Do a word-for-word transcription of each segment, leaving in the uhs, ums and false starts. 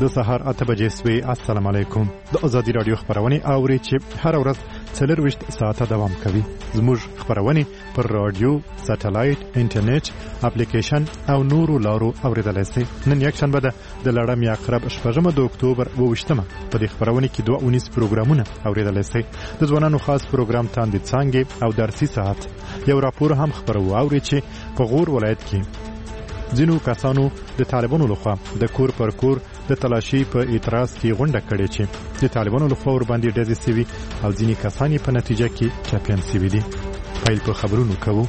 د سهار اته بجې سوې. السلام علیکم. د ازادي رادیو خبرونه اوري چې هر ورځ څلرویشت ساعته دوام کوي. زموږ خبرونه پر رادیو، ساتلایت، انټرنیټ، اپلیکیشن او نورو لارو اوریدلای شئ. نن یک شنبه ده د لړم یا اقرب شپږمه د اکتوبر اوویشتمه. په دې خبرونه کې دوه اونیس پروګرامونه اوریدلای شئ. د ځوانانو خاص پروګرام تاندې څنګه او درسي ساعت. یو راپور هم خبرو اوري چې په غور ولایت کې ځینو کسانو د طالبانو لخوا د کور پر کور د تلاشي په اعتراض کې غونډه کړې چې د طالبانو لخوا ور باندې ډزې سوي او ځینې کسان په نتیجه کې چاپیان سوي دي. پیل په خبرونو کوو.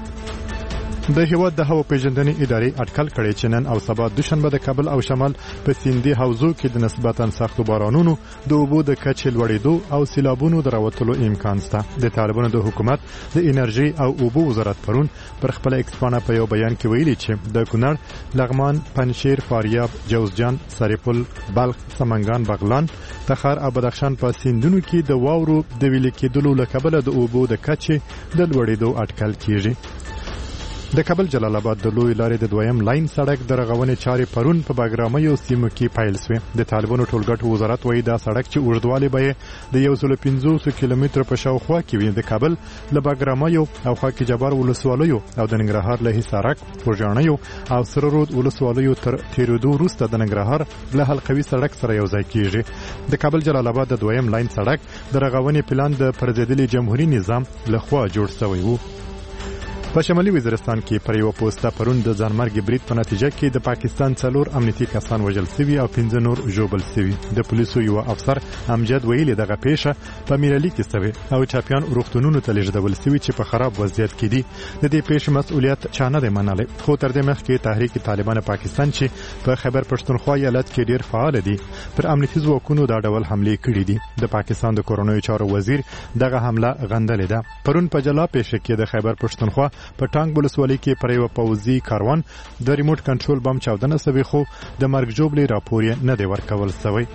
د هیواد د هوا پیژندنې ادارې اټکل کړی چې نن او سبا دوشنبه د کابل او شمال په سیندي حوزو کې د نسبتاً سختو بارانونو د اوبو د کچې لوړېدو او سیلابونو د راوتلو امکان شته. د طالبانو د حکومت د انرژي او اوبو وزارت پرون پر خپل ایکسپانه په یو بیان کې ویلي چې د کونړ، لغمان، پنجشیر، فاریاب، جوزجان، سرپل، بلخ، سمنګان، بغلان، تخار او بدخشان په سیندونو کې د واورو د ویلې کېدلو له کبله د اوبو د کچې د لوړېدو اټکل کیږي. د کابل جلال آباد د لوی لارې د دویم لاین سړک د رغونې چارې پرون په باګرامۍ سیمو کې پیل شوې. د طالبانو ټولګټو وزارت وایي دا سړک چې اوږدوالی به د یو سل پنځوس کیلومتر په شاوخوا کې وي د کابل له باګرامۍ او خاک جبار ولسوالیو او د ننګرهار له حصارک، خوږیاڼیو او سره رود ولسوالیو تر تیرېدو وروسته د ننګرهار له حلقوي سړک سره یو ځای کیږي. د کابل جلال آباد د دویم لاین سړک د رغونې پلان د پرځېدلي جمهوریت نظام لخوا جوړ شوی و. په شمالي وزیرستان کې پر یو پوسټه پرون د ځانمرګ برید په نتیجه کې د پاکستان څلور امنیتي کسان وژل شوي او پنځه نور ژوبل شوي. د پولیسو یو افسر امجد ویلي دغه پیښه په میرالي کې شوې او چاپیان روغتونونو ته لیږدول شوي چې په خراب وضعیت کې دي. د دې پیښې مسؤلیت چا نه دی منلی، خو تر دې مخکې تحریک طالبان پاکستان چې په خیبر پښتونخوا ایالت کې ډیر فعال دي پر امنیتي ځواکونو دا ډول حملې کړې دي. د پاکستان د کورونیو چارو وزیر دغه حمله غندلې ده. پرون په جلا پیښه کې د خیبر پښتونخوا په ټانګ ولسوالۍ کې پر یو پوځي کاروان د ریموټ کنټرول بم چاودنه شوې خو د مرګ ژوبلې راپور یې نه دی ورکول شوی.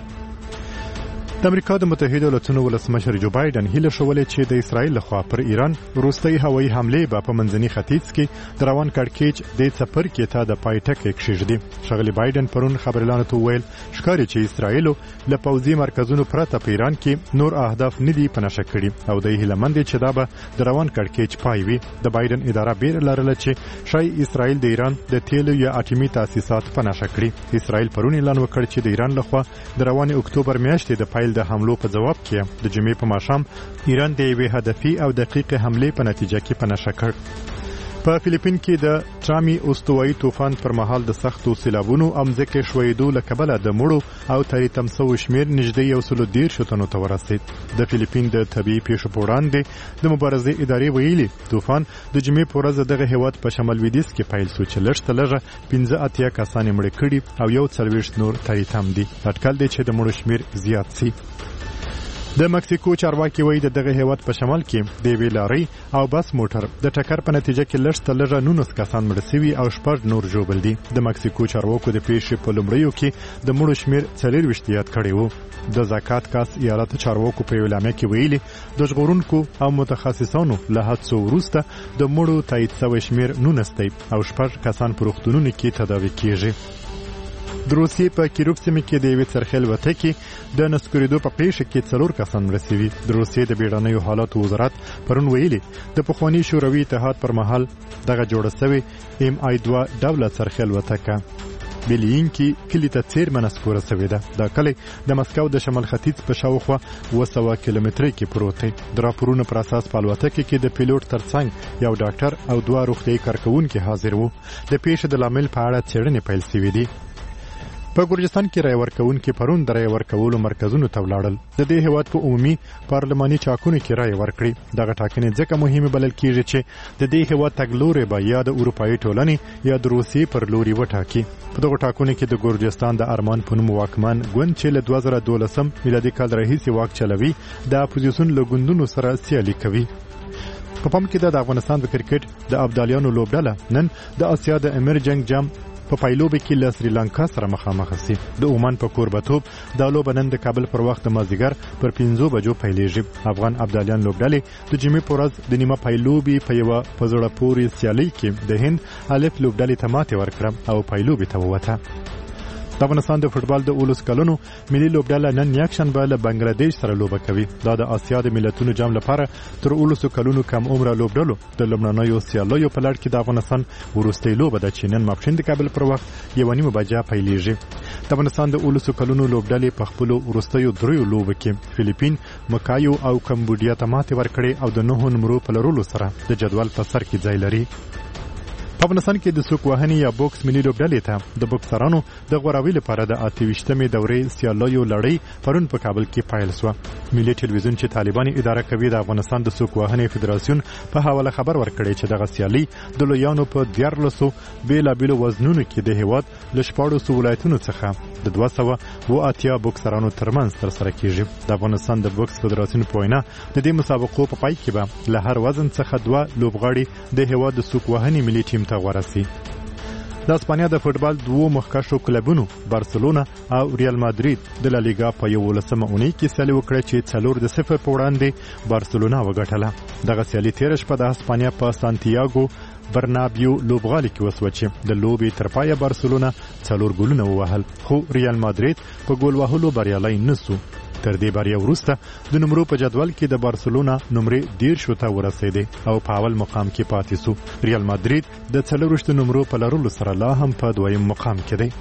د امریکا د متحده ایالاتونو ولسمشر جو بایدن هیله شولې چې د اسرایل لخوا پر ایران وروستۍ هوایي حملې به په منځني ختیځ کې د روان کړکېچ د څپرکي ته د پایټک کېږدي. ښاغلي بایدن پرون خبريالانو ته ویل ښکاري چې اسرایل له پوځي مرکزونو پرته په ایران کې نور اهداف نه دي پنهشه کړي او د هیلمند چې دا به د روان کړکېچ پای وي. د بایدن اداره بیر لرله چې شای اسرایل د ایران د تیلو یا اټومي تاسیسات پنهشه کړي. اسرایل پرون اعلان وکړ چې د ایران لخوا د روان اکتوبر میاشتې د پایل د حملو په جواب کې د جمعې په ماښام ایران د یوې هدفي او دقیقې حملې په نتیجه کې پنهشه کړ. په فلیپین کې د ټرامي استوایي طوفان پر مهال د سختو سیلابونو او ځمکې ښویېدو له کبله د مړو او تریتم شوو شمېر نږدې یو سل دېرش تنو ته ورسېد. د فلیپین د طبیعي پیښو په وړاندې د مبارزې ادارې ویلي طوفان د جمعې په ورځ دغه هیواد په شمال لویدیځ کې پیل شو چې لږ تر لږه پنځه اتیا کسان یې مړه کړي او یو څلوېښت نور تریتم دي. اټکل دی چې د مړو شمېر زیات شي. د مکسیکو چارواکي وایي دغه هیواد په شمال کې د یوې لارۍ او بس موټر د ټکر په نتیجه کې لږ تر لږه نولس کسان مړه شوي او شپږ نور ژوبل دي. د مکسیکو چارواکو د پیښې په لومړیو کې د مړو شمېر څلېرویشت یاد کړی و. د زکات کاس ایالت چارواکو په اعلامیه کې ویلي د ژغورونکو او متخصصانو له هڅو وروسته د مړو تایید شوی شمېر نولس دی او شپږ کسان په روغتونونو کې تداوي کیږي. د روسیې په کیروف سیمه کې د یوې څرخې الوتکې د نسکورېدو په پیښه کې څلور کسان مړه شوي. د روسیې د بیړنیو حالاتو وزارت پرون ویلي د پخواني شوروي اتحاد پر مهال دغه جوړه شوې ایم آی دوه ډوله څرخې الوتکه بیلینکی کلی ته څیرمه نسکوره شوې ده. دا کلی د مسکو د شمال ختیځ په شاوخوا اوه سوه کیلومترۍ کې پروت دی. د راپورونو پر اساس په الوتکې کې د پیلوټ ترڅنګ یو ډاکټر او دوه روغتیایي کارکوونکي حاضر وو. د پیښې د لامل په اړه څېړنې پیل شوې دي. په ګورجستان کې رای ورکوونکي پرون د رای ورکولو مرکزونو ته ولاړل. د دې هیواد په عمومي پارلماني چاکونو کې رای ورکړي. دغه ټاکنې ځکه مهمه بلل کیږي چې د دې هیواد تګلوري به یا د اروپایي ټولنې یا د روسیې پر لوري وټاکي. په دغه ټاکنو کې د ګورجستان د ارمان په نوم واکمن ګوند چې له دوه زره دولسم میلادي کال راهیسې واک چلوي د اپوزیسیون له ګوندونو سره سیالي کوي. په پام کې د افغانستان د کرکټ د ابدالیانو لوبډله نن د اسیا د امیر جنگ جام په پایلوبه کې له سریلانکا سره مخامخ شي. د عمان په کوربتوب د لوبه نن د کابل پر وخت مازیګر پر پنځو بجو پیلېږي. افغان ابدالیان لوبډلې د جمعې په ورځ د نیمه پایلوبي په یوه په زړه پورې سیالۍ کې د هند الف لوبډلې ته ماتې ورکړه او پایلوبې ته ووته. د افغانستان د فوتبال د اولس کلونو ملي لوبډله نن یکشنبه له بنگلاديش سره لوبه کوي. دا د آسیا د ملتونو جام لپاره تر اولس کلونو کم عمره لوبډلو د لومړنیو سیالیو په لړ کې د افغانستان وروستۍ لوبه د چینن ماپښین د کابل پر وخت یو نیمه بجې پیلېږي. د افغانستان د اولس کلونو لوبډلې په خپل وروستیو دریو لوبو کې فلیپین، مکایو او کمبودیا ته ماتې ورکړې او د نهو نمرو په لرلو سره د جدول په سر کې ځای لري. په افغانستان کې د سوک وهنې یا بوکس ملي لوبډلې ته د بوکسرانو د غوراوي لپاره د اته ویشتمې دورې سیالیو لړۍ پرون په کابل کې پیل شوه. ملي ټلویزیون چې طالبان اداره کوي د افغانستان د سوک وهنې فدراسیون په حواله خبر ورکړی چې دغه سیالي د لویانو په دیارلسو بیلابیلو وزنونو کې د هیواد له شپاړسو ولایتونو څخه د دوه سوه اوه اتیا بوکسرانو ترمنځ ترسره کیږي. د افغانستان د بوکس فدراسیون په وینا د دې مسابقو په پای کې به له هر وزن څخه دوه لوبغاړي د هیواد د سوک وهنې ملي ټیم ته ورسي. د اسپانیا د فوتبال دوه مخکښو کلبونو بارسلونا او ریال مادرید د لالیګا په یولسمه اونۍ کې سیالي وکړه چې څلور د صفر په وړاندې بارسلونا وګټله. دغه سیالي تیر شپه د اسپانیا په سانتیاګو برنابیو لوبغالي کې وسوه چې د لوبې تر پایه بارسلونا څلور ګولونه ووهل، خو ریال مادرید په ګول وهلو بریالی نسو. تر دې بریا وروسته د نمرو په جدول کې د بارسلونا نمرې دیرشو ته ورسېدې او په اول مقام کې پاتې سو. ریال مادرید د څلورویشتو نمرو په لرلو سره لا هم په دویم مقام کې دی.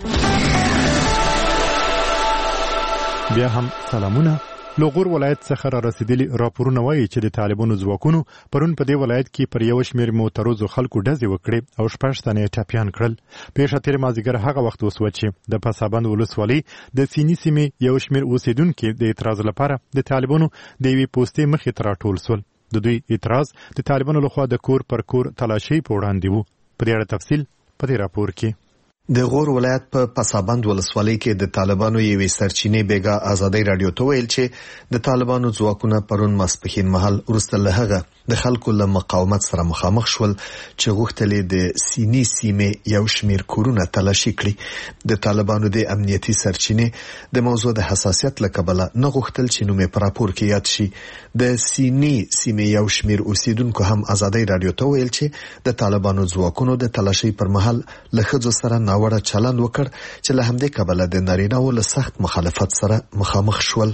بیا هم سلامونه. لوغور ولایت څخه را رسیدلي راپورونه وایي چې د طالبانو ځواکونو پرون په دې ولایت کې پر یو شمېر معترضو خلکو ډزې وکړې او شپږ تنه یې ټپیان کړل. پیښه تېر مازدیګر هغه وخت وسوه چې د پسابند ولسوالۍ د سینی سیمې یو شمېر اوسیدونکي د اعتراض لپاره د طالبانو د یوې پوستې مخې ته راټول سول. د دوی اعتراض د طالبانو لخوا د کور پر کور تلاشۍ په وړاندې وو. په دې اړه تفصیل په دې راپور کې. د غور ولایت په پسابند ولسوالۍ کې د طالبانو یوې سرچینې بیګا آزادۍ رادیو ته ویل چې د طالبانو ځواکونه پرون ماسپښین مهال وروسته له هغه د خلکو له مقاومت سره مخامخ شول چې غوښتل د سینی سیمې یو شمیر کورونه تلاشي کړي. د طالبانو د امنیتي سرچینې د موضوع د حساسیت له کبله نه غوښتل چې نوم یې په راپور کې یاد شي. د سینی سیمې یو شمیر اوسیدونکو هم آزادۍ رادیو ته ویل چې د طالبانو ځواکونو د تلاشي پر مهال له ښځو سره وړه چلند وکړ چې له همدې کبله د نارینه‌و له سخت مخالفت سره مخامخ شول.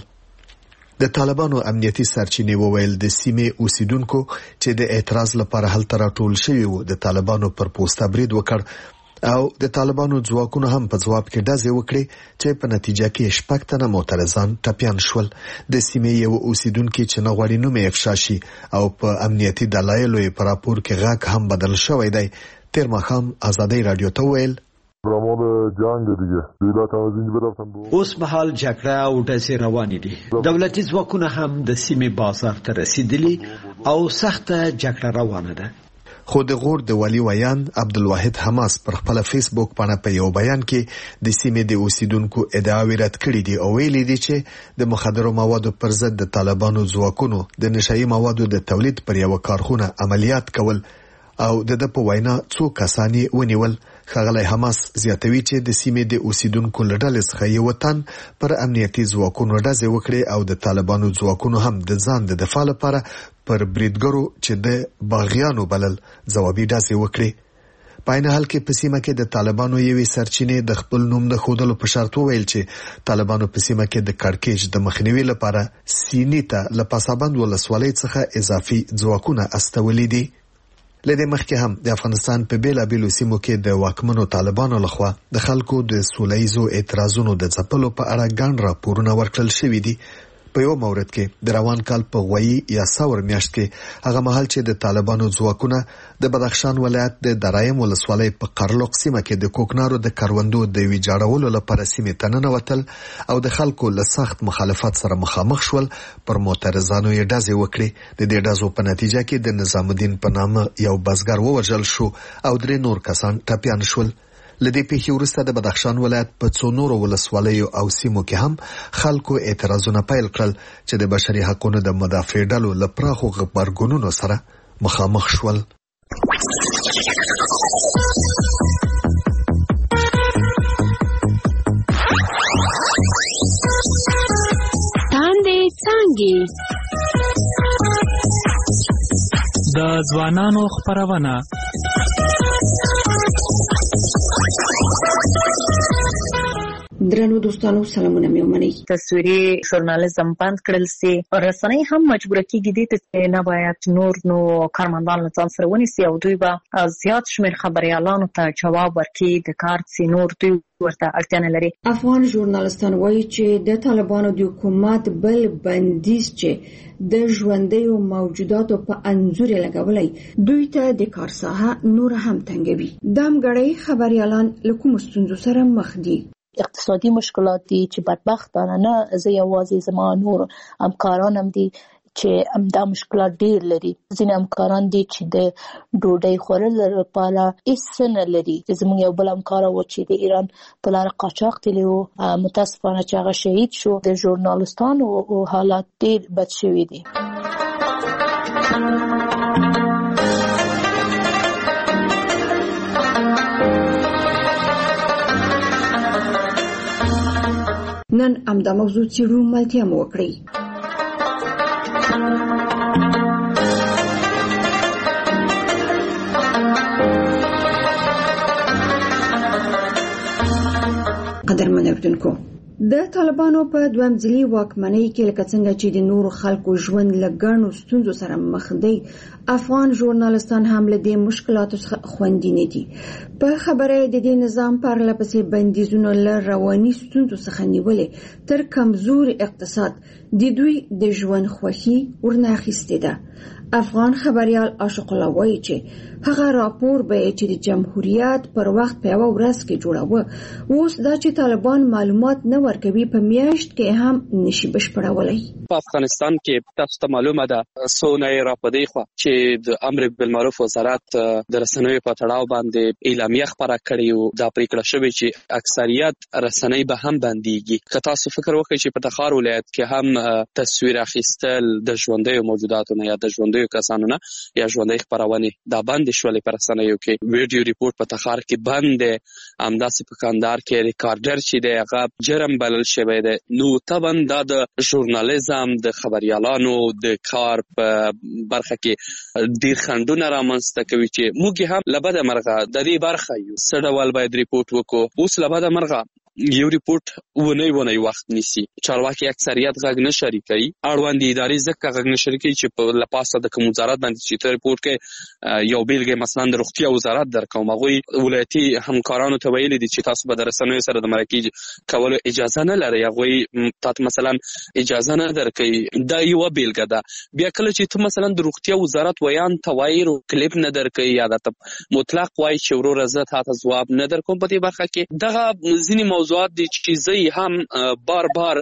د طالبانو امنیتي سرچینې وویل د سیمې اوسیدونکو چې د اعتراض لپاره هلته راټول شوي وو د طالبانو پر پوسټه برید وکړ او د طالبانو ځواکونو هم په ځواب کې ډزې وکړې چې په نتیجه کې شپږ تنه معترضان ټپیان شول. د سیمې یو اوسیدونکي چې نه غواړي نوم یې افشا شي او په امنیتي دلایلو یې په راپور کې غږ هم بدل شوی دی تیر ماښام آزادۍ رادیو ته ویل رامال جنگ دیگه دولت هم از اینجا برفتن اوس مهال جګړه او ډزې روانې دي. دولتي ځواکونه هم د سیمې بازار ته رسیدلي او سخته جګړه روانه ده. خو د غور د والی ویان عبدالواحد حماس پر خپل فیسبوک باندې په یو بیان کې د سیمې د اوسیدونکو ادعاوې رد کړې دي او ویلي دي چې د مخدرو موادو پر ضد د طالبانو ځواکونو د نشایي موادو د تولید پر یو کارخونه عملیات کول او د د په وینا څو کسانی ونیول. ښاغلی حماس زیاتوي چې د سیمې د اوسیدونکو له ډلې څخه یو تن پر امنیتي ځواکونو ډزې وکړې او د طالبانو ځواکونو هم د ځان د دفاع لپاره پر بریدګرو چې د باغیانو بلل ځوابي ډزې وکړې. په عین حال کې په سیمه کې د طالبانو یوې سرچینې د خپل نوم د ښودلو په شرط وویل چې طالبانو په سیمه کې د کړکېچ د مخنیوي لپاره سینی ته له پسابند ولسوالۍ څخه اضافي ځواکونه استولي دي. لدې مخکې هم د افغانستان په بیلابیلو سیمو کې د واکمنو طالبانو لخوا د خلکو د سولهییزو اعتراضونو د ځپلو په اړه ګڼ راپورونه ورکړل شوي دي. په یو مورد کې د روان کال په غویي یا ساور میاشت کې هغه مهال چې د طالبانو ځواکونه د بدخشان ولایت د درایم ولسوالۍ په قرلوق سیمه کې د کوکنارو د کروندو د ویجاړولو لپاره سیمې ته ننوتل او د خلکو له سخت مخالفت سره مخامخ شول، پر معترضانو یې ډزې وکړې. د دې ډزو په نتیجه کې د نظام الدین په نامه یو بزګر ووژل شو او درې نور کسان ټپیان شول. لدې پیښې وروسته د بدخشان ولایت په څو نورو ولسوالیو او سیمو کې هم خلکو اعتراضونه پیل کړل چې د بشري حقوقو د مدافع ډلو له پراخو غبرګونونو سره مخامخ شول. تاندې څانګې د ځوانانو خپرونه درنو دوستانو سلامونه مې ومنئ. تصویري ژورنالیزم بند کړل سي او رسنۍ هم مجبور کیږي دې ته نه باید نور نو کارمندان له ځان سره ونیسي او دوی به زیات شمېر خبريالانو ته جواب ورکړي د کار سي نور دوی ورته اړتیا نه لري. افغان ژورنالستان وایي چې د طالبانو د حکومت بل بندیز چې د ژوندیو موجوداتو په انځور لګولای دوی ته د کار ساحه نور هم تنګوي. دامګړی خبريالان له کوم ستونزو سره مخ دي؟ اقتصادي مشکلات دي چې بدبختانه نه زه یوازې زما نور همکاران هم دي چې همدا مشکلات ډیر لري. ځینې همکاران دي چې د ډوډۍ خوړلو لپاره هیڅ نه لري. زموږ یو بل همکار و چې د ایران په لاره قاچاق تللی و، متاسفانه چې هغه شهید شو. د ژورنالستانو حالات ډیر بد شوي دي. نن امدا موضوع څیړو ملتیا مو وکړي. قدرمن اردوونکو، د طالبانو په دویم ځلي واکمنۍ کې لکه څنګه چې د نورو خلکو ژوند له ګڼو ستونزو سره مخ دی، افغان ژورنالستان هم له دې مشکلاتو څخه خوندي نه دي. په خبره د دې نظام پرله پسې بندیزونو له رواني ستونزو څخه نیولې تر کمزوري اقتصاد د دوی د ژوند خوښي ورنه اخیستې ده. افغان خبريال عاشق الله وایي چې هغه راپور به چې د جمهوریت پر وخت په یوه ورځ کې جوړاوه، اوس دا چې طالبان معلومات نه ورکوي په میاشت کې هم نشي بشپړولی. په افغانستان کې تاسو ته معلومه ده څونه یې راپدې خوا چې د امر بالمعروف وزارت د رسنیو په تړاو باندې اعلامیه خپره کړې او دا پریکړه شوې چې اکثریت رسنۍ به هم بنديږي. که تاسو فکر وکړئ چې په تخار ولایت کې هم تصویر اخیستل د ژوندیو موجوداتو نه یا د ژوندیو کسانو نه یا ژوندۍ خپرونې دا بند شولې په رسنیو کې. ویډیو ریپورت په تخار کې بند دی، همداسې په کندهار کې ریکارډر چې دی هغه جرم بلل شوی دی. نو طبعا دا د ژورنالیزم د خبريالانو د کار په برخه کې ډیر خنډونه رامنځته کوي چې موږ هم لبده مرغه د دې برخه یو. څه ډول باید ریپورت وکړو؟ اوس لبده مرغه یو ریپورت ونی ونی وخت نیسي. چارواکي اکثریت غږ نه شریکي، اړوند ادارې ځکه غږ نه شریکي چې په لپاسه د کوم وزارت باندې چې ته ریپورت کې یو بیلګه مثلا د روغتیا وزارت درکوم، هغه ولایتي همکارانو ته ویلي دي چې تاسو به د رسنیو سره د مرکې کولو اجازه نه لرئ، هغه تاسو مثلا اجازه نه درکوي. دا یو بیلګه ده. بیا کله چې ته مثلا د روغتیا وزارت ویان توایرو کلیپ نه درکوي یا د مطلق وای چې ورور زه تاسو جواب نه درکوم په دې برخه کې، دغه ځینې موضوعات دي چې زه هم بار بار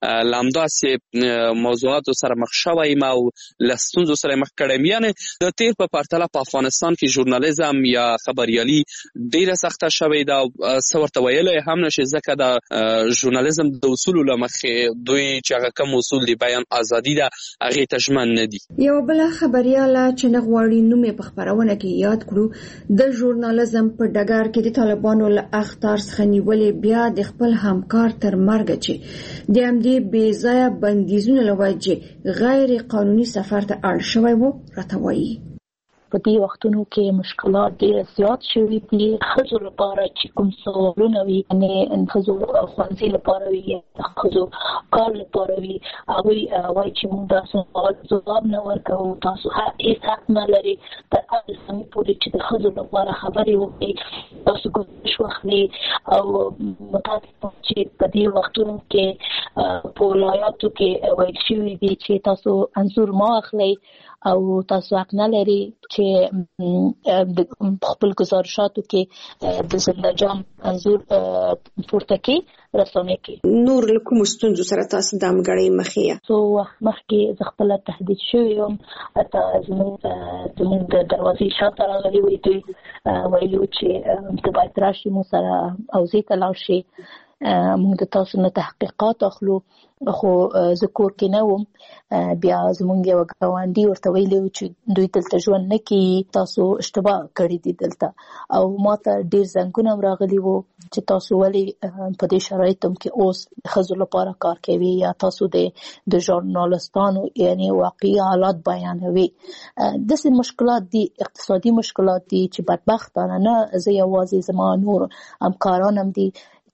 لامداسې موضوعاتو سره مخ شوی ما او لستونزو سره مخ کړم. یعنی د تیر په پرتله په افغانستان کې ژورنالیزم یا خبريالي ډیره سخته شوې ده. څه ورته ویلی هم نشي ځکه د ژورنالیزم د اصولو له مخې دوی چې هغه کوم اصول دي بیان ازادي ده هغې ته ژمن نه دي. یو بله خبریاله چې نه غواړي نوم یې په خپرونه کې یاد کړو، د ژورنالیزم په ډګر کې د طالبانو له اخطار څخه نیولې بیا د خپل همکار تر مرګه چې د همدې بې ځایه بندیزونو له وجې غیر قانوني سفر ته اړ شوی و راته وایي. په دې وختونو کې مشکلات ډېر زیات شوي دي. ښځو لپاره چې کوم سوالونه وي، یعنې ښځو ښوونځي لپاره وي یا ښځو کار لپاره وي، هغوی وایي چې موږ دا سوال ځواب نه ورکوو، تاسو هېڅ حق نه لري تر هغه سمې پورې چې د ښځو لپاره خبرې وکړئ، تاسو ګزارش واخلئ. او متاسفانه چې په دې وختونو کې په ولایاتو کې ویل شوي دي چې تاسو انځور مه اخلئ او تاسو حق نه لري چې د خپل گزارشاتو کې د زنده جام انځور پورته کې رسونه کې. نور له کوم ستونزو سره تاسو د همګړۍ مخ یې؟ څو وخت مخکې زه خپله تهدید شوی یم، حتی زموږ زموږ د دروازې شاته راغلي وي، دوی ویلي وو چې ته باید راشي موږ سره حوزې ته لاړ شي، موږ د تاسو نه تحقیقات اخلو. خو زه کور کې نه وم. بیا زموږ یو ګاونډي ورته ویلي وو چې دوی دلته ژوند نه کوي، تاسو اشتباه کړي دي دلته. او ما ته ډېر زنګونه هم راغلي وو چې تاسو ولې په دې شرایطو کې اوس ښځو لپاره کار کوي یا تاسو د د ژورنالستانو یعنی واقعي حالات بیانوي. داسې مشکلات دي، اقتصادي مشکلات دي چې بدبختانه نه زه یوازې، زما نور همکاران هم دي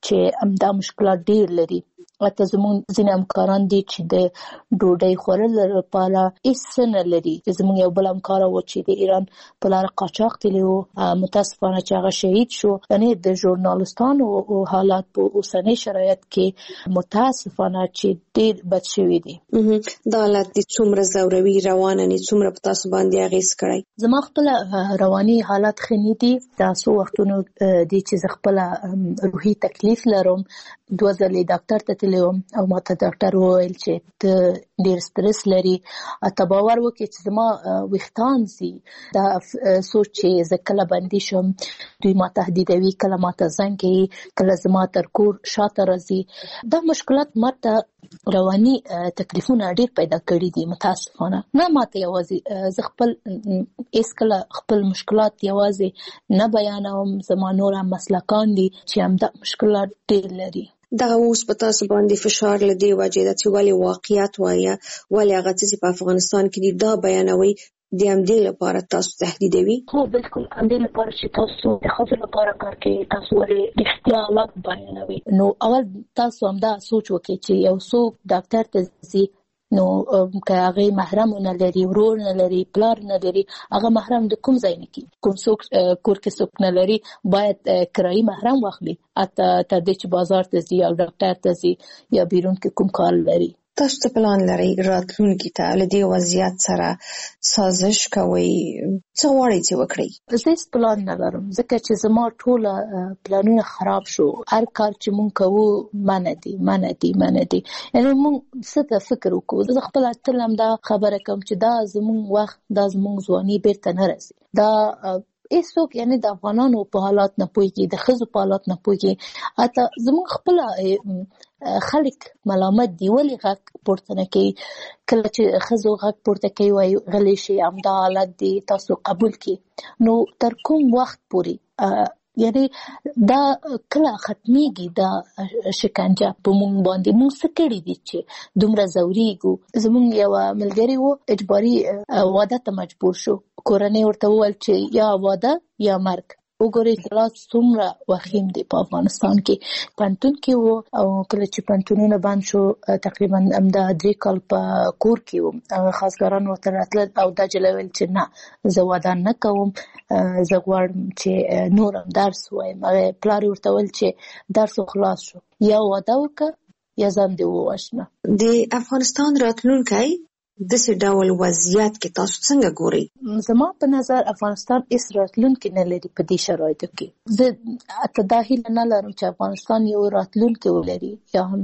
چې همدا مشکلات ډیر لري. اته زموږ ځینې همکاران دي چې د ډوډۍ خوړلو لپاره هیڅ نه لري. زموږ یو بل همکار و چې د ایران په لاره قاچاق تللی و، متاسفانه چې هغه شهید شو. یعنې د ژورنالستانو حالات په اوسني شرایط کې متاسفانه چې ډیر بد شوي دي. دا حالت دي څومره ضروري روانه نه څومره په تاسو باندې اغیز کړی؟ زما خپل رواني حالت خني دي. تاسو وختونو دي چې زه خپل روحي تکلیف لرم. دوه ځلې ډاکټر ته تللی وم او ماته ډاکټر وویل چې ته ډیر سټرس لري. اته باور وکړئ چې زما ویښتان زی دا سوچ چې زه کله بندي شم دوی ما تهدیدوي، کله ماته زنګ کوي، کله زما تر کور شاته راځي. دا مشکلات ماته رواني تکلیفونه ډیر پیدا کړي دي متاسفانه. نه ماته یوازې زه خپل هیڅ کله خپل مشکلات یوازې نه بیانوم، زما نور هم مسلکان دي چې همدا مشکلات ډیر لري. دغه اوس په تاسو باندې فشار لدی وجه د چې ولې واقعیت وایي ولې هغه چې په افغانستان کې دي دا بیانوي د همدې لپاره تاسو تهدیدوي؟ هو بالکل همدې لپاره چې تاسو د خپل لپاره کار کوي، تاسو ولې رښتیا حالات بیانوي. نو اول تاسو همدا سوچ وکړئ چې یو څوک ډاکټر ته ځي نو که هغه محرم نه لري، ورور نه لري، پلار نه لري، هغه محرم د کوم ځای نه کی کوم څوک کور کې څوک نه لري باید کرایي محرم واخلي اته تر دې چې بازار ته ځي او ډاکټر ته ځي یا بیرون کې کوم کار لري. تاسو ته پلان لرئ راتلونکي ته له دې وضعیت سره سازش کوئ؟ څه غواړئ چې وکړئ؟ زه هیڅ پلان نه لرم ځکه چې زما ټوله پلانونه خراب شو. هر کار چې مونږ کوو منع دي منع دي منع دي. یعنې مونږ څه ته فکر وکړو؟ زه خپله تل هم دا خبره کوم چې دا زمونږ وخت، دا زمونږ ځواني بیرته نه راځي. دا هیڅوک یعنې د افغانانو په حالات نه پوهېږي، د ښځو په حالات نه پوهېږي. حتی زمونږ خپله خلک ملامت دي ولې غږ پورته نه کوي. کله چې ښځو غږ پورته کوي وایي غلی شي، همدا حالت دی، تاسو قبول کړئ. نو تر کوم وخت پورې یعنې دا کله ختمیږي دا شکنجه په مونږ باندې؟ مونږ څه کړي دي چې دومره ځورېږو؟ زمونږ یوه ملګري و اجباري واده ته مجبور شو. کورنۍ ورته وویل چې یا واده یا مرګ. وګورئ حالات څومره وخیم دي په افغانستان کې. پوهنتون کې و او کله چې پوهنتونونه بند شو تقریبا همدا درې کال په کور کې وم. خاصګران ورته راتلل او دا جلا ویل چې نه زه واده نه کوم، زه غواړم چې نورم درس وایم. هغه پلار ورته ویل چې درس خلاص شو، یا واده وکړه یا ځان دې ووژنه. د افغانستان راتلونکی داسې ډول وضعیت کې تاسو څنګه ګورئ؟ زما په نظر افغانستان هیڅ راتلونکی نه لري په دې شرایطو کې. زه حتی دا هیله نه لرم چې افغانستان یو راتلونکی ولري یا هم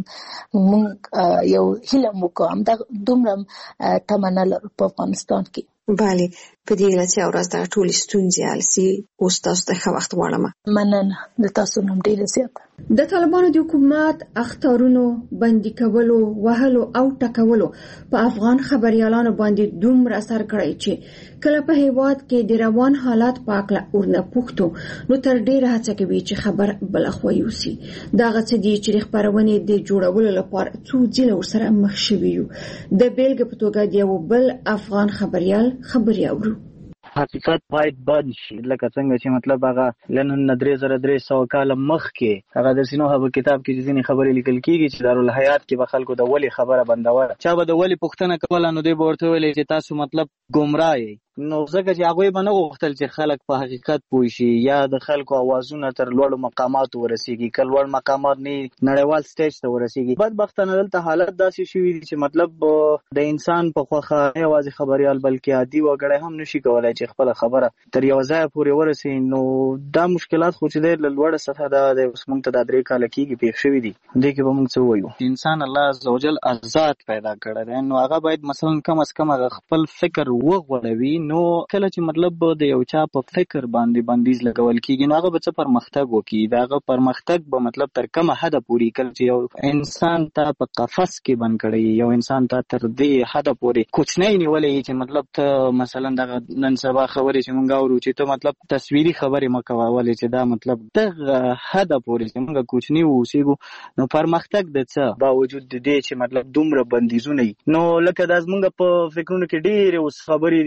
موږ یو هیله وکړو. همدا دومره تمه نه لرو په افغانستان کې. بله، په دې هیله چې ورځ دغه ټولې ستونزې حل سي. اوس تاسو ته ښه وخت غواړم. مننه، د تاسو نوم ډېره زیاته. د طالبانو د حکومت اخطارونو، بندي کولو، وهلو او ټکولو په افغان خبريالانو باندې دومره اثر کړی چې کله په هیواد کې د روان حالات په اړه ورنه پوښتو نو تر ډیره هڅه کوي چې خبر بلخوا یوسي. دغه څه دي چې د خبرونې د جوړولو لپاره څو ځله ورسره مخ شوي یو. د بیلګې په توګه د یو بل افغان خبريال خبري اورو. حقیقت باید بند شي، لکه څنګه چې مطلب هغه لنن درې زره درې سوه کاله مخکې هغه د سینوها په کتاب کې چې ځینې خبرې لیکل کېږي چې دارالحیات کې به خلکو د ولې خبره بندوله. چا به د ولې پوښتنه کوله نو دوی به ورته ویلې چې تاسو مطلب ګمراه یې. نو ځکه چې هغوی به نه غوښتل چې خلک په حقیقت پوه شي یا د خلکو اوازونه تر لوړو مقاماتو ورسېږي. که لوړ مقامات نه نړیوال سټیج ته ورسېږي. بدبختانه دلته حالت داسې شوي دي چې مطلب د انسان په خوښه نه یوازې خبریال بلکې عادي وګړی هم نشي کولی چې خپله خبره تر یو ځایه پورې ورسوي. نو دا مشکلات خو چې دی له لوړه سطحه دا دی اوس موږ ته دا درې کاله کېږي پېښ شوي دي. دې کې به موږ څه ووایو؟ انسان الله عز وجل آزاد پیدا کړی دی، نو هغه باید مثلا کم از کم هغه خپل فکر وغوړوي. نو کله چې مطلب د یو چا په فکر باندې بندیز لګول کېږي نو هغه به څه پرمختګ وکړي. د هغه پرمختګ به مطلب تر کومه حده پورې کله چې یو انسان ته په قفس کې بند کړی، یو انسان ته تر دې حده پورې کوچنی نیولی چې مطلب ته مثلا دغه نن سبا خبرې چې موږ اورو چې ته مطلب تصویري خبرې مه کوه، ولې چې دا مطلب دغه حده پورې چې موږ کوچني واوسېږو نو پرمختګ د څه باوجود د دې چې مطلب دومره بندیزونه وي. نو لکه دا زموږ په فکرونو کې ډېرې اوس خبرې دي خو موږ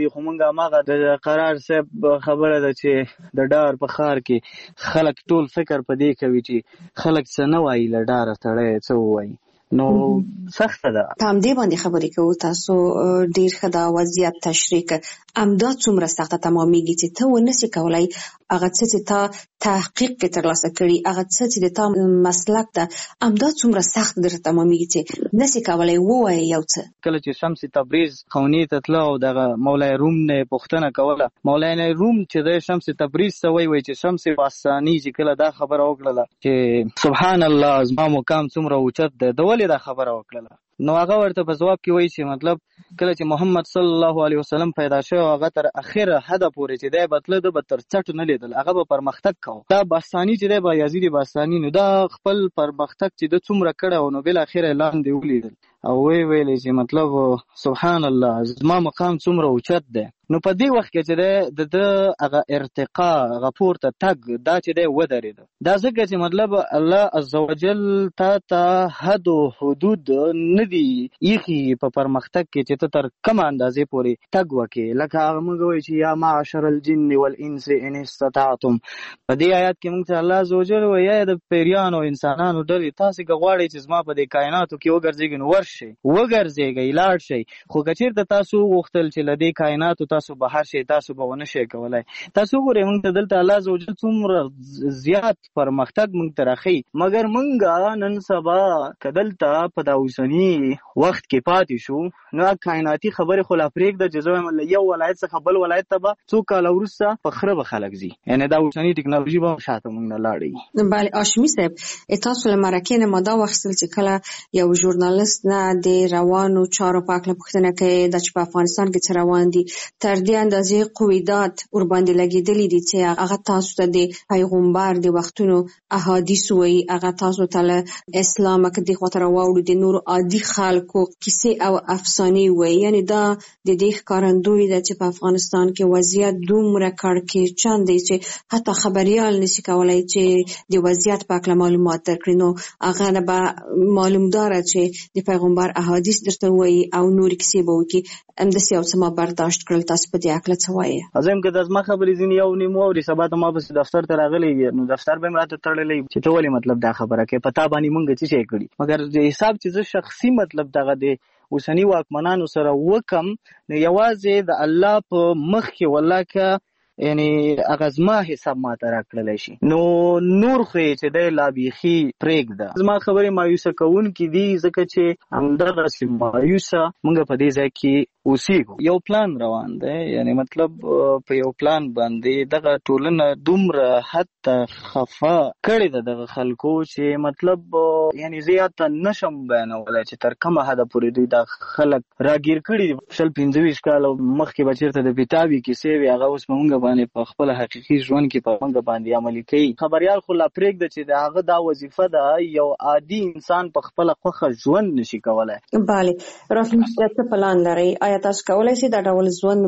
ماغه د قرار صاحب خبره ده چې د ډار په خار کې خلک ټول فکر په دې کوي چې خلک څه نه وایي له ډاره سړی څه وایي نو سخت ده. په همدې باندې خبرې کوو تاسو ډیر ښه دا وضعیت تشریح کړه امدا څومره سخته تمامېږي چې ته ونسي کولای هغه څه چې تا تحقیق کې ترلاسه کړي هغه څه چې د تا مسلک ده امدا څومره سخت درته تمامېږي چې نسي کولای ووایي یو څه. کله چې شمس تبریز خونی ته تله او دغه مولای روم نه پوښتنه کوله مولای روم چې د شمس تبریز څه وایي وایي چې شمس باستاني چې کله دا خبره وکړله چې سبحان الله زما مقام څومره اوچت دی د ولې دا خبره وکړله نو هغه ورته په جواب کې وایي چې مطلب کله چې محمد صلی الله علیه وسلم پیدا شو هغه تر اخره حد پورې چې دی بتله د به تر چټ نه لیدل هغه به پرمختګ کوو دا باستاني چې دی به یزید باستاني نو دا خپل پرمختګ چې د څومره کړی نو بل اخره لاندې ولیدل او وی ویلې چې مطلب سبحان الله زما مقام څومره اوچت دی نو په دې وخت کې چې د د هغه ارتقا هغه پورته تګ دا چې دی ودرېده دا ځکه چې مطلب الله عزوجل تا ته حد او حدود نه دي ایښي په پرمختګ کې چې ته تر کومه اندازې پورې تګ وکړې لکه هغه موږ وایو چې یا معشر الجن والانس ان استطعتم په دې آیات کې موږ ته الله عزوجل وایي د پیریانو انسانانو ډلې تاسې که غواړئ چې زما په دې کائناتو کې وګرځېږئ نو ورشئ وګرځېږئ لاړ شئ خو که چېرته تاسو وغوښتل چې له دې کائناتو تاسو بهر شئ تاسو به ونه شئ کولی تاسو وګورئ موږ ته دلته الله عزوجل څومره زیات پرمختګ موږ ته راښیي مګر موږ نن سبا که دلته په دا اوسني وخت کې پاتې شو نو کائناتي خبرې خو لا پرېږده چې زه وایم له یو ولایت څخه بل ولایت ته به څو کاله وروسته په خره به خلک ځي یعنې دا اوسني ټکنالوژي به شاته موږ نه لاړوي. بله هاشمي صاحب تاسو له مرکې نه ما دا واخیستل چې کله یو ژورنالست نه د روانو چارو په هکله پوښتنه کوي دا چې په افغانستان کې څه روان دي تر دې اندازې قویدات ورباندې لګېدلي دي چې هغه تاسو ته د پیغمبر د وختونو احادیث وایي هغه تاسو ته له اسلامه که دې خواته راواوړو د نورو عادي خلکو کیسې او افسانې وایي یعنې دا د دې ښکارندوی ده چې په افغانستان کې وضعیت دومره کړکېچن دی چې حتی خبریال نشي کولی چې د وضعیت په هکله معلومات درکړي نو هغه نه به معلومداره چې د پیغمبر احادیث درته وایي او نورې کیسې به وکړي همداسې یو څه ما برداشت کړل تاسو په دې هکله څه وایې؟ زه یم که د زما خبرې ځینې یو نیم واوري سبا ته ما پسې دفتر ته راغلی نو دفتر به م راته تړلی چې ته ولې مطلب دا خبره کوې په تا باندې مونږ څه شی کړي مګر د حساب چې زه شخصي مطلب دغه د اوسني واکمنانو سره وکم نو یوازې د الله په مخ کې والله که یعنی هغه زما حساب ماته راکړلی شي نو نور خو یې چې دی لا بیخي پرېږده زما خبرې مایوسه کوونکي دي ځکه چې همدغسې مایوسه موږ په دې ځای کې اوسېږو یو پلان روان دی یعنی مطلب په یو پلان باندې دغه ټولنه دومره حد ته خفه کړې ده دغه خلکو چې مطلب یعنی زه یاته نشم بیانولی چې تر کومه حده پورې دوی دا خلک راګیر کړي دي شل پنځه ویشت کاله مخکې به چېرته د کتابي کیسې وي هغه اوس به موږ باندې په خپل حقیقي ژوند کې په موږ باندې عملي کوي خبریال خو لا پرېږده چې د هغه دا وظیفه ده یو عادي انسان په خپله خوښه ژوند نشي کولی. بله راتلونکي څه پلان لرئ؟ آیا تاسو کولی شئ دا ډول ژوند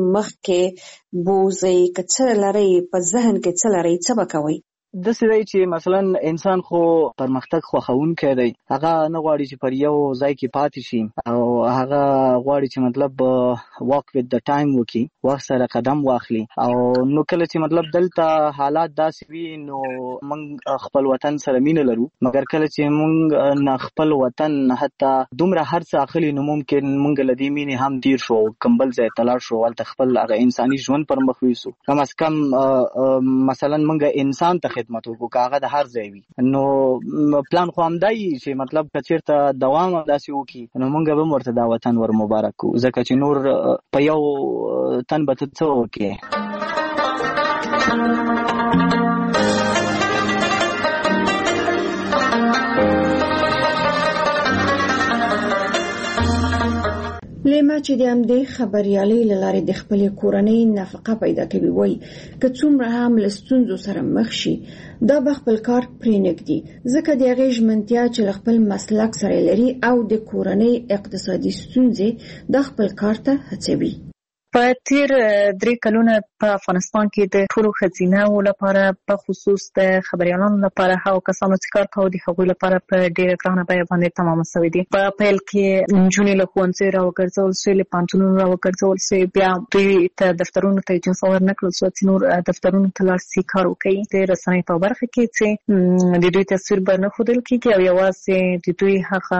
مخکې بوځئ که څه لرئ په ذهن کې څه لرئ څه به کوئ؟ داسې دی چې مثلا انسان خو پرمختګ خوښونکی دی هغه نه غواړي چې پر یو ځای کې پاتې شي او هغه غواړي چې مطلب واک وذ د ټایم وکړي وخت سره قدم واخلي او نو کله چې مطلب دلته حالات داسې وي نو موږ خپل وطن سره مینه لرو مګر کله چې موږ نه خپل وطن حتی دومره هر څه اخلي نو ممکن موږ له دې مینې هم تیر شو کوم بل ځای ته لاړ شو هلته خپل هغه انساني ژوند پر مخ ویسو کم از کم مثلا موږ انسان ته خدمت وکړو که هغه د هر ځای وي نو پلان خو همدا وي چې مطلب که چېرته دوام همداسې وکړي نو موږ به هم ورته دا وطن ور مبارک کړو ځکه چې نور په یو تن به ته څه وکړې. لیما چې د همدې خبریالۍ له لارې د خپلې کورنۍ نفقه پیدا کوي وایي که څومره هم له ستونزو سره مخ شي دا به خپل کار پرې نږدي ځکه د هغې ژمنتیا چې له خپل مسلک سره لري او د کورنۍ اقتصادي ستونزې د خپل کار ته هڅوي. په تیر درې کلونه په افغانستان کې د ټولو ښځیناو لپاره په خصوص د خبريالانو لپاره هغو کسانو چې کار کوي د هغوی لپاره په ډېره ګرانه بیه باندې تمامه شوې دي. په پیل کې نجونې له ښوونځیو راوګرځول شوې، له پوهنتونونو راوګرځول شوې، بیا دوی ته دفترونو ته اجازه ورنه کړل شوه چې نور دفترونو ته لاړ شي کار وکړي. د رسنیو په برخه کې چې د دوی تصویر به نه ښودل کېږي او یوازې د دوی هغه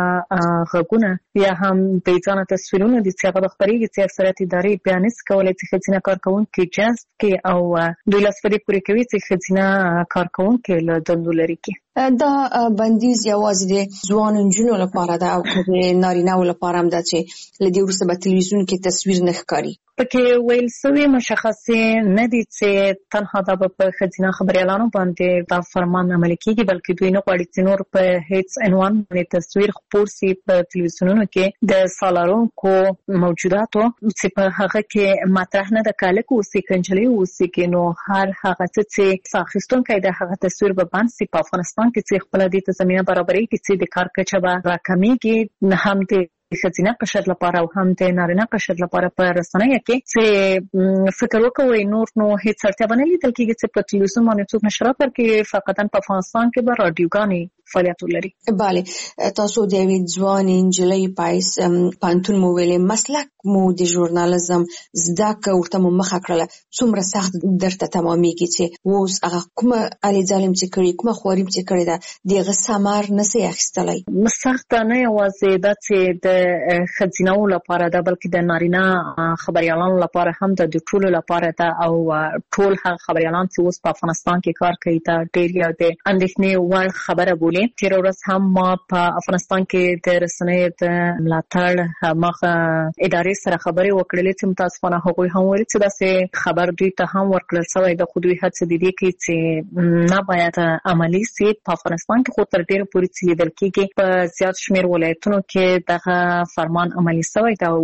غږونه یا هم بېځانه تصویرونه دي چې هغه به خپرېږي چې اکثریت ادارې بیا نشي کولی چې ښځینه کارکوونکي جذب کړي او دوی لاس په دې پورې کوي چې ښځینه کارکوونکي له دندو لرې کړي. دا بندیز یوازې د ځوان نجونو لپاره ده او که د نارینه‌و لپاره هم ده چې له دې وروسته به تلویزیون کې تصویر نه ښکاري؟ پکې ویل شوي مشخصې نه دي چې تنها دا به په ښځینه خبریالانو باندې دا فرمان عملي کېږي، بلکې دوی نه غواړي چې نور په هېڅ عنوان باندې تصویر خپور سي په تلویزیونونو کې د سالارونکو موجوداتو چې په هغه کې مطرح نه ده، که هلک اوسي که نجلۍ اوسي کې، نو هر هغه څه چې ساه اخیستونکی د هغه تصویر به بند سي په افغانستان کې چې خپله دې ته زمینه برابرېږي چې د کار کچه به راکمېږي، هم د ښځینه قشر لپاره او هم د نارینه قشر لپاره په رسنیو کې چې فکر وکوي نور نو هیڅ اړتیا به نه لیدل کېږي چې په تلویزیون باندې څوک نشرات ورکړي، فقطا په افغانستان کې به راډیوګانې فعالیت ولري. بله، تاسو د یوې ځوانې نجلۍ پایس پوهنتون مو ویلې، مسلک مو د ژورنالیزم زده کړه ورته مو مخه کړله، څومره سخت درته تمامېږي چې اوس هغه کومه الې ځالم چې کړي، کومه خواریم چې کړې ده د هغه ثمر نسئ اخیستلی؟ سخته نه یوازې دا چې د ښځینه‌و لپاره ده، بلکې د نارینه خبریالانو لپاره هم ده، د ټولو لپاره ده او ټول هغه خبریالان چې اوس په افغانستان کې کار کوي دا ډېر یو د اندېښنې وړ خبره بولي. تېره ورځ هم ما په افغانستان کې د رسنیو د ملاتړ هماغه ادارې سره خبرې وکړلې چې متاسفانه هغوی هم ویل چې داسې خبر دوی ته هم ورکړل شوی ده، خو دوی هڅه د دې کوي چې نه باید عملي سي. په افغانستان کې خو تر ډېره پورې چې لیدل کېږي په زیات شمېر ولایتونو کې دغه فرمان عملي شوی ده او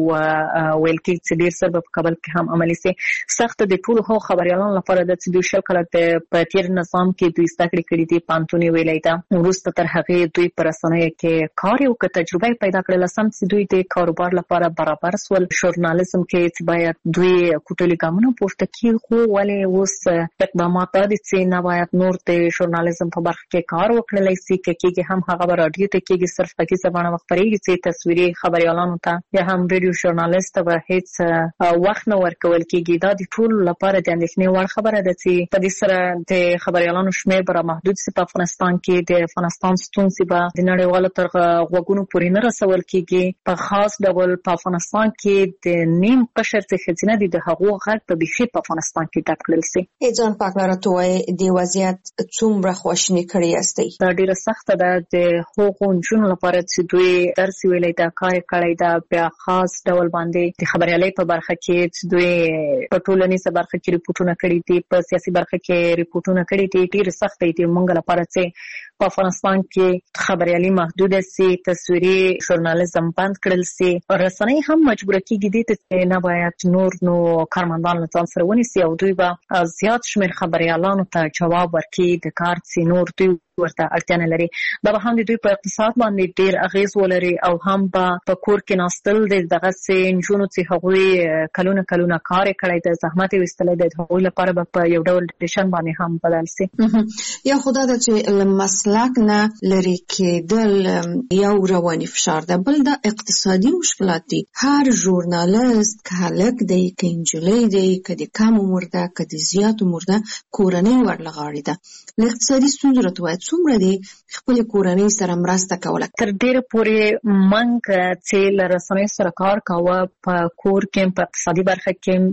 ویل کېږي چې ډېر ژر به په کابل کې هم عملي سي. سخته د ټولو هغو خبریالانو لپاره ده چې دوی شل کاله په تېر نظام کې دوی زده کړې کړي دي، پوهنتون یې ویلی ده، وروسته تر هغې دوی په رسنیو کې کار یې وکړ، تجربه یې پیدا کړله، سم چې دوی د کاروبار لپاره برابر سول. ژورنالیزم کې چې باید دوی کوټلي ګامونه پورته کړي، خو ولې اوس اقدامات دا دي چې نه باید نور د ژورنالیزم په برخه کې کار وکړلی سي، که کېږي هم هغه به راډیو ته کېږي، صرف غږیزه بڼه به خپرېږي چې تصویري خبریالانو ته یا هم ریډیو ژورنالیست ته به هېڅ وخت نه ورکول کېږي. دا د ټولو لپاره د اندېښنې وړ خبره ده چې په دې سره د خبریالانو شمېر به رامحدود سي. په افغانستان کې د افغانستان ستونزې به د نړیوالو تر غوږونو پورې نه رسول کېږي. په خاص ډول په افغانستان کې د نیم قشر چې ښځینه دي د هغو غږ به بیخي په افغانستان کې ډک کړل سي. ځان پاک راته وایي د وضعیت څومره خواشیني کړی یاستئ؟ دا ډېره سخته ده د هغو نجونو لپاره چې دوی درس ویلی ده، کار یې کړی ده، بیا خاص ډول باندې د خبریالۍ په برخه کې چې دوی په ټولنیزه برخه کې ریپورټونه کړي دي، په سیاسي برخه کې ریپورټونه کړي دي. ډېر سخت دی موږ لپاره چې په افغانستان کې خبریالي محدوده سي، تصویري ژورنالیزم بند کړل سي، رسنۍ هم مجبوره کېږي دې ته چې نه باید نور نو کارمندان له ځان سره ونیسي او دوی به زیات شمېر خبریالانو ته جواب ورکړي د کار چې نور دوی ورته اړتیا نه لري. دا به هم د دوی په اقتصاد باندې ډېر اغېز ولري او هم به په کور کې ناستل د دغسې نجونو چې هغوی کلونه کلونه کار یې کړی ده، زحمت یې ویستلی دی، د هغوی لپاره به په یو ډول ډیپریشن باندې هم بدل سي. یا خو دا ده چې له مسلک نه لرې کېدل یو رواني فشار ده، بل دا اقتصادي مشکلات دي. هر ژورنالیست که هلک دی که نجلۍ دی که د کم عمر ده که د زیات عمر ده کورنۍ ورله غاړې ده. له اقتصادي ستونزو راته وایه څومره دی خپلې کورنۍ سره مرسته کوله؟ تر ډېره پورې موږ چې له رسنیو سره کار کوه په کور کې په اقتصادي برخه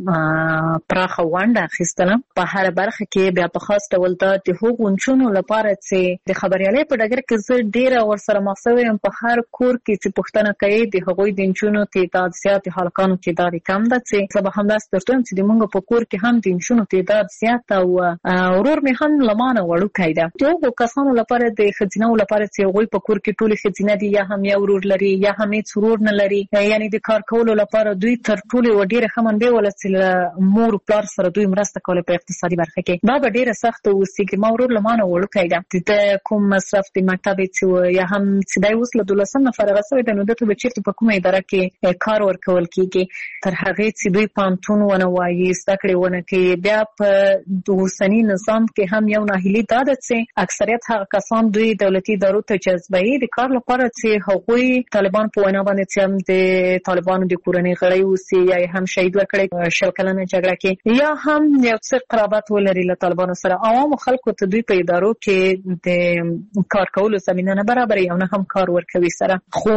کې پراخه ونډه اخیستله. په هره برخه کې بیا په خاص ډول دا د هغو نجونو لپاره چې د خبریالۍ په ډګر کې زه ډېره ورسره مخ شوې یم. په هر کور کې چې پوښتنه کوي د هغوی د نجونو تعداد زیات، د هلکانو تعداد کم ده، چې زه به همداسې درته وایم چې د موږ په کور کې هم د نجونو تعداد زیات او ورور مې هم له ما نه وړوکی ده. د هغو کسانو طالبانو لپاره د خزینه لپاره چې غوي په کور کې ټولي خزینه دي یا هم یو ورور لري یا هم هیڅ ورور نه لري، یعنی د کار کولو لپاره دوی تر ټولو وړي خمن به ولڅ مور پلار سره دوی مرسته کوله په اقتصادي برخه کې. دا به ډیره سخت وسیږي. ما ورور لمانه وړکای دا د کوم مصرف د مکتب چې یا هم چې دای وسله دولسم نفر غسوي د نو دته به چیرته په کومه اداره کې کار ورکول کیږي. تر هغه چې دوی پانتون ونه وایي ستکړې ونه کې بیا په دوسنی نظام کې هم یو ناهیلي دا ده چې اکثریت هغه کسان دوی دولتي ادارو ته جذبوي د کار لپاره چې هغوی طالبان په وینا باندې چې هم د طالبانو د کورنۍ غړي اوسي یا هم شهید ورکړي شل کلنه جګړه کې یا هم یو څه قرابت ولري له طالبانو سره. عوام خلکو ته دوی په ادارو کې د کار کولو زمينه نه برابر یو نه هم کار ورکوي سره. خو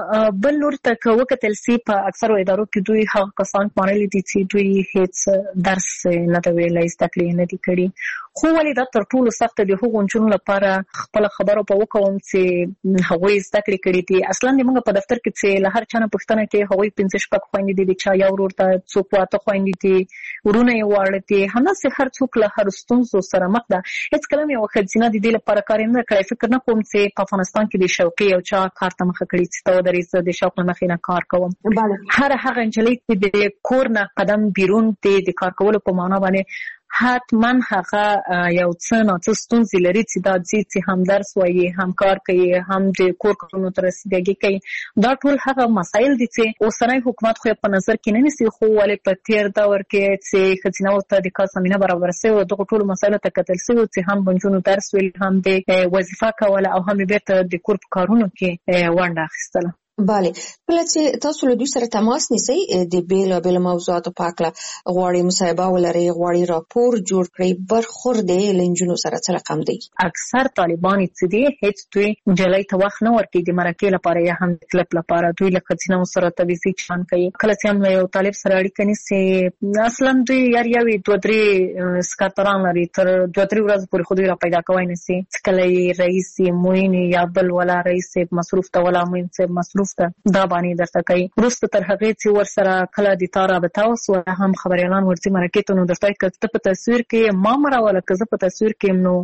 بل لور ته وکتل سی په اکثر ادارو کې دوی هغه کسان مانلي دي چې دوی هیڅ درس نه دی ویلای ستکلې نه دي کړی. خو ولې دا تر ټولو سخت دی هغو نجونو لپاره خپل خبرو په وکوم چې هغوی ستکلې کړي دي. اصلا موږ په دفتر کې چې له هر چا نه پوښتنه کې هغوی پنځه شپږ خويندې دي چې یو ورور ته څوک واته خويندې دي ورونه یې واړه دي همداسې هر څوک له هر ستونزو سره مخ ده. هیڅ کله مې وخت نه دي لپاره کار نه کړی. فکر نه کوم چې په افغانستان کې د شوقي او چا کار ته مخ کړی چې تو درې د شوق نه مخینه کار کوم. هر هغه انجلۍ چې د کور نه قدم بیرون دي د کار کولو په معنا باندې حتما هغه یو څه نه څه ستونزې لري چې دا چې هم درس وایي هم کار کوي هم د کور کارونو ته رسیدګي کوي. دا ټول هغه مسایل دي چې اوسنی حکومت خو په نظر کې نه نیسي. خو ولې په تیر دور کې چې خزینه ورته د کار زمينه برابر شوی او دغه ټول مسایل ته کتل شوی چې هم بنجونو درس ویل هم د وظیفه کوله او هم بیرته د کور کارونو کې ونډه اخیستله. بله کله چې تاسو له دوی سره تماس نیسئ د بیل بیل موضوعاتو په اړه غواړي مصاحبه ولري غواړي راپور جوړ کړي برخورد د لنجونو سره څه رقم دی؟ اکثر طالبان چې دي هیڅ دوی جلای ته وخت نه ورکړي د مرکې لپاره یا هم د کلپ لپاره. دوی له خزینه سره تویزي چان کوي. کله چې هم یو طالب سره اړیکه نیسي اصلا دوی یار یوي دوه درې سکاتران لري تر دوه درې ورځې پورې خو دوی را پیدا کوي نسی. کله رئیس موین یا بل ولا رئیس مصروف ته ولا موین څه مصروف دا باندې درته کوي. وروسته تر هغه چې ور سره کله د تار رابطه وسو هم خبريالان ورته مرکې ته نو درته کته په تصویر کې ما مراوله کزه په تصویر کې نو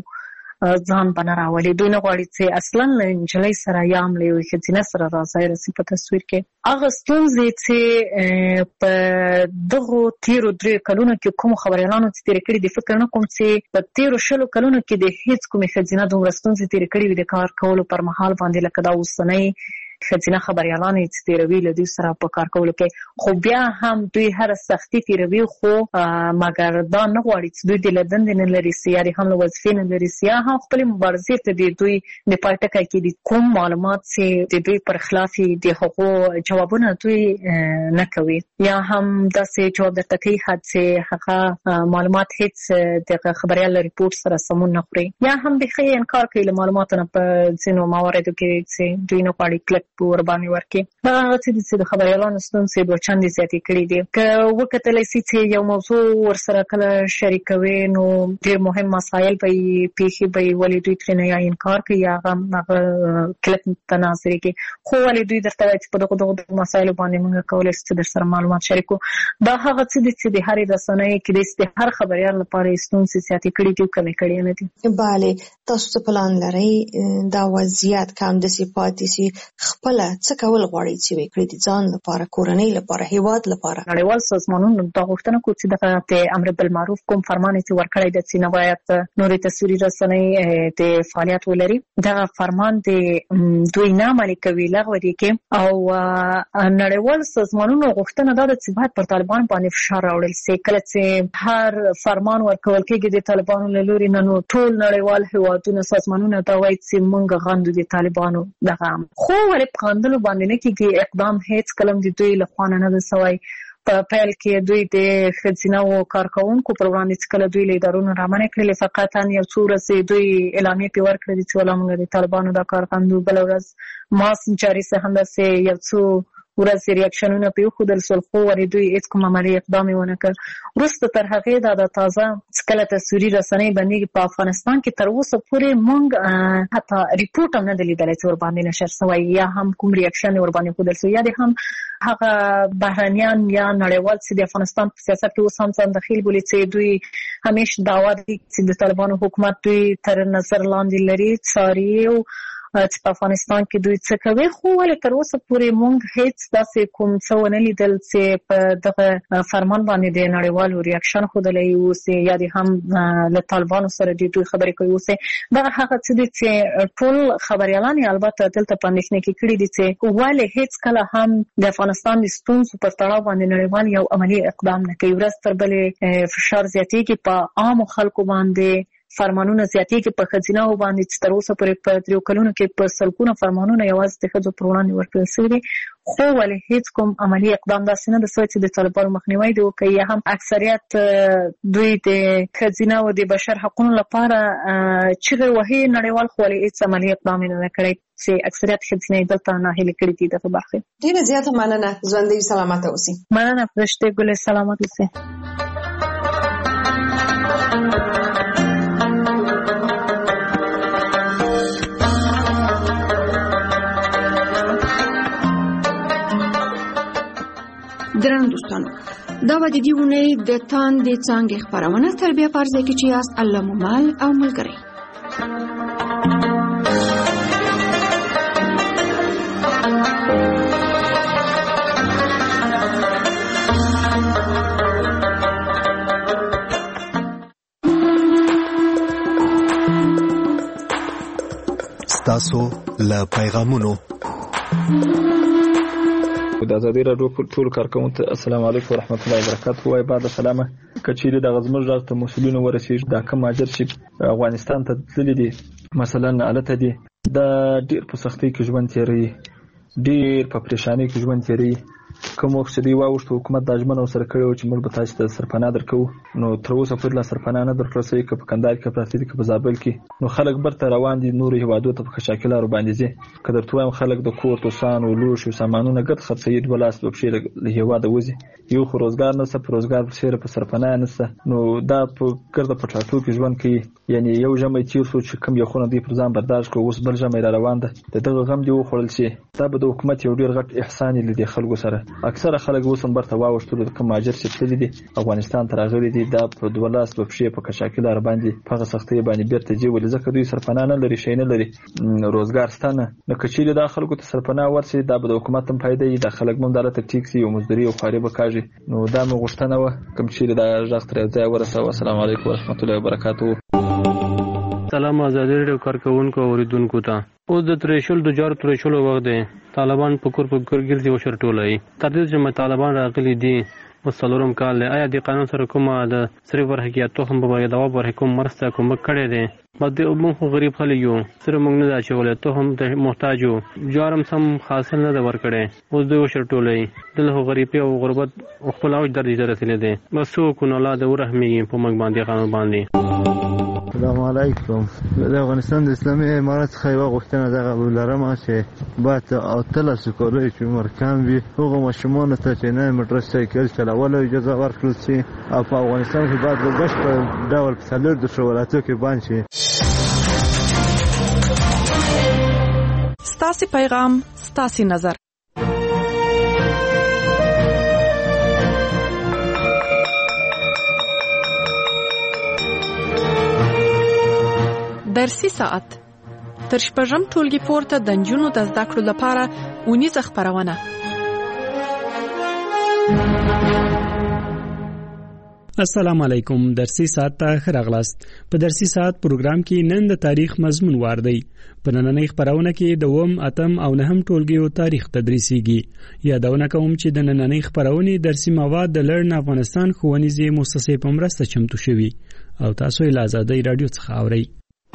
ځان بنا راولي. دوی نه غواړي چې اصلا انجلۍ سره یا عملي وي خزینه سره راځي رسي په تصویر کې. هغه ستونزې چې په دغه تیرو درې کلونو کې کوم خبريالانو چې تیر کړي د فکر نه کوم چې په تیرو شلو کلونو کې د هیڅ کوم خزینه دومره ستونزې تیر کړي وي د کار کولو پر مهال باندې لکه دا اوسنۍ خزینه خبريالان چې تیروي له دوی سره په کار کولو کې. خو بیا هم دوی هر سختي تیروي خو مګر دا نه غواړي چې دوی د لدن نه لري سیاري هم له وظیفې نه لري سیا هم خپل مبارزې ته دی دوی د پټکا کې د کوم معلومات چې د دوی پر خلاف دي هغه جوابونه دوی نه کوي یا هم داسې جواب درته کوي چې هغه معلومات هیڅ د خبريال ریپورت سره سمون نه خوري یا هم به خې انکار کوي له معلوماتونو په ځینو مواردو کې چې دوی نه پاړي کلک پور باندې ورکي. دا چې د خبريالانو ستونزې دوه چندې زیاتې کړې دي. که وکتل شي چې یو موضوع ور سره کله شریکوي نو ډېر مهم مسایل به پیښې به ولې دوی ترې نه یا انکار کوي یا هغه کلک تناظر کوي. خو ولې دوی درته وایي چې په دغه دغه مسایلو باندې موږ کولای شو چې در سره معلومات شریکو. دا هغه څه دي چې د هرې رسنۍ کې د هر خبريال لپاره ستونزې زیاتې کړې دي کمې کړې نه دي. بله تاسو څه پلان لرئ دا وضعیت کم د صفات سي خپل څه کول غواړي چې وکړي د ځان لپاره کورنۍ لپاره هیواد لپاره؟ نړیوال سازمانونو دا غوښتنه کوي چې د امر بالمعروف کوم فرمان چې ورکړی د سینه باید نورې تصویري رسنۍ د فعالیت ولري. دا فرمان د دوی نه عملي کوي لغوه دي کې او نړیوال سازمانونو غوښتنه دا ده چې باید پر طالبان باندې فشار راوړل شي. کله چې هر فرمان ورکول کېږي د طالبانو له لوري نه نو ټول نړیوال هیوادونو سازمانونو دا وایي چې موږ غندو د طالبانو دغه خو ولې په غندلو باندې نه کېږي اقدام هیڅ کلم د دوی له خوا نه ده سوی. په پیل کې دوی د خزینه او کارکونکو پر وړاندې چې کله دوی له ادارونو رامنې کړلې فقط یو څو ورځې دوی اعلامیه پې ورکړې چې ولا موږ د طالبانو دا کار غندو. بله ورځ ماسک جاري څه همداسې یو څو ورځ ریاکشنونه په خودل سول خو ورې دوی هیڅ کوم عملی اقدام ونه کړ. وروسته تر هغې دا د تازه کله تصویري رسنۍ باندې په افغانستان کې تر اوسه پورې مونږ حتی ریپورت هم نه دی لیدلی چې ور باندې نشر شوی یا هم کوم ریاکشن ور باندې ښودل شوی یا د هم هغه بهرنیان یا نړیوال چې د افغانستان په سیاست کې اوس هم ځان دخیل بولي چې دوی همیشه دعوا دي چې د طالبانو حکومت دوی تر نظر لاندې لري څاري او چې په افغانستان کې دوی څه کوي. خو ولې تر اوسه پورې مونږ هیڅ داسې کوم څه ونه لیدل چې په دغه فرمان باندې د نړیوالو ریاکشن ښودلی اوسي یا د هم له طالبانو سره د دوی خبرې کوي اوسي. دغه هغه څه دي چې ټول خبریالان یې البته دلته په اندېښنه کې کړي دي چې ولې هیڅ کله هم د افغانستان د ستونزو پر تړاو باندې نړیوال یو عملي اقدام نه کوي. ورځ تر بلې فشار زیاتېږي په عامو خلکو باندې، فرمانونه زیاتېږي په ښځینهو باندې چې تر اوسه پورې په دریو کلونو کې په سلګونه فرمانونه یوازې د ښځو پر وړاندې ورکړل شوي دي. خو ولې هیڅ کوم عملي اقدام داسې نه ده شوی چې د طالبانو مخنیوی دې وکړي یا هم اکثریت دوی د ښځینهو د بشر حقونو لپاره چیغې وهي نړیوال، خو ولې هیڅ عملي اقدام یې نه کړی چې اکثریت ښځینه دلته ناهیلې کړي دي دغه برخې. ډېره زیاته مننه. ژوندۍ سلامته اوسئ. مننه فرشتې ګلې، سلامت اوسئ. درنو دوستانو، دا و د دې اونۍ د تاندې څانګې خپرونه. تر بیا په هر ځای کې چې یاست، الله مو مل او ملګری. ستاسو له پیغامونو د ازادي راډیو ټول کارکونکو ته السلام علیکم ورحمت الله وبرکاته. وای بعد سلامه کچېری د غزمر راز ته مسولینو ورسېږي دا کوم اجر چې افغانستان ته تللی دي مثلا الته دي دا ډیر په سختۍ کې ژوند تیری، ډیر په پریشانی کې ژوند تیری. کوم وخت دی واوښت حکومت د اجمن سره کړو چې موږ به تاسو ته سرپناه درکو، نو تر اوسه پورې لا سرپناه نه درکړل شوی که په کندهار کې پراته دي که په زابل کې. نو خلک برته روان دي نور هیوادو ته په شاکلارو باندې ځي. که درته وایم خلک د کور توسان او لوښ او سامانونه ګډ خرڅوي، دوه لاس په پښې له هیواده وځي. یو خو روزګار نشته، په روزګار پسې په سرپناه نشته، نو دا په ګرده په ټاټو کې ژوند کوي. یعنی یو ژمی تیر شو چې کوم یو خونه دی پر ځان برداشت کړو، اوس بل ژمی را روان ده، د دغه غم دی وخوړل شي. دا به د حکومت یو ډیر غټ احسان یې لیدي خلکو سره. اکثره خلک اوس هم برته واوښتلو د کوم مهاجر چې تللي دي افغانستان ته راغلي دي، دا په دوه لاس په پښې په کشاکي لاره باندې په هغه سختۍ باندې بیرته ځي. ولې ځکه دوی سرپناه نه لري، شی نه لري، روزګار شته نه. نو که چیرې دا خلکو ته سرپناه ورسي دا به د حکومت هم فایده وي، دا خلک هم دلته ټیک سي او مزدوري او خواري به کاږي. نو دا مو غوښتنه وه کوم چیرې دا غږ تر یو ځایه ورسوه. السلام علیکم ورحمت الله وبرکاته. سلام ازادي راډیو کارکونکو اوریدونکو ته. اوس د تریشل د جار تریشل وخت دی. طالبان په کور په کور ګرځي او شرټولای. تر دې چې طالبان راغلي دي وسلورم کال له آیا د قانون سره کومه د صرف ورحقیقت هم په دوا پر حکومت مرسته کوم کړي دي. بده موږ خو غریب خلک یو، سره موږ نه دا چې ولې ته هم ته محتاج یو، جارم سم حاصل نه د ورکړي. اوس دوی شرټولای دله غریبي او غربت خپل اوج درجه رسیدلې دي. بس سو کو نه اولاد ورحمي په موږ باندې قانون باندې. السلام علیکم. د افغانستان د اسلامي امارت څخه یو غوښتنه دغه لرم چې باید اتل سکولای چې عمر کم وي هغه ماشومان ته چې نه موټر سایکل چلول اجازه ورکړل شي او په افغانستان کې باید په بشپړ ډول په څلور د شولاتو کې بند شي. ستاسو پیغام ستاسو نظر. درسي ساعت تر شپږم ټولګي پورته د نجونو د زده کړو لپاره اونیزه خپرونه. السلام علیکم. درسي ساعت ته ښه راغلاست. په درسي ساعت پروګرام کې نن د تاریخ مضمون وار دی. په نننۍ خپرونه کې د اووم، اتم او نهم ټولګیو تاریخ تدریسیږي. یادونه کوم چې د نننۍ خپرونې درسي مواد د لرن افغانستان ښوونیزې مؤسسې په مرسته چمتو شوي او تاسو یې له ازادۍ راډیو څخه اورئ.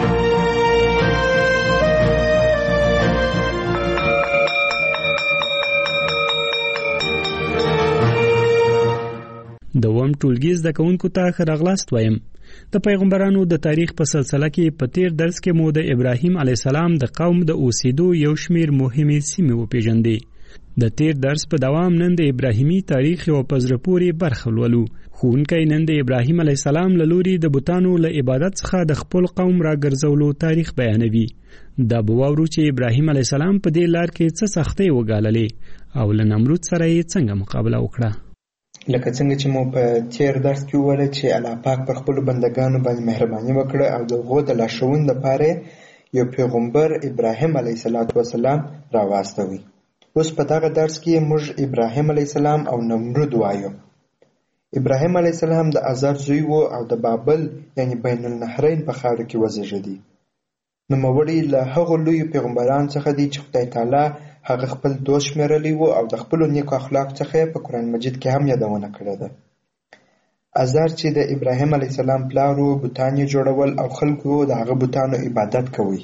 د اووم ټولګي زده کوونکو ته ښه راغلاست وایم. د پیغمبرانو د تاریخ په سلسله کې په تیر درس کې مو د ابراهیم علیه السلام د قوم د اوسېدو یو شمیر مهمې سیمې وپېژندې. د تیر درس په دوام نن د ابراهیمی تاریخ او پزرپوري برخه ولولو. ښوونکی نن د ابراهیم علی السلام له لوري د بوتانو له عبادت څخه د خپل قوم راګرځولو تاریخ بیانوي. دا به واورو چې ابراهیم علی السلام په دې لار کې څه سختۍ وګاللې او له نمرود سره یې څنګه مقابله وکړه. لکه څنګه چې مو په تیر درس کې وویل چې الله پاک پر خپل بندگانو باندې مهرباني وکړه او د هغو د لارښوونې لپاره یو پیغمبر ابراهیم علیه السلام راواستوي. اوس په دغه درس کې موږ ابراهیم علیه السلام او نمرود وایو. ابراهیم علیه السلام د آزار زوی و او د بابل یعنی بین النهرین په خاوره کې وزیږېدی. نوموړی له هغو لویو پیغمبرانو څخه دی چې خدای تعالی هغه خپل دوست شمیرلی و او د خپلو نیکو اخلاقو څخه په قرآن مجید کې هم یادونه کړې ده. آزار چې د ابراهیم علیه السلام پلار و، بوتان یې جوړول او خلکو د هغه بوتانو عبادت کوي.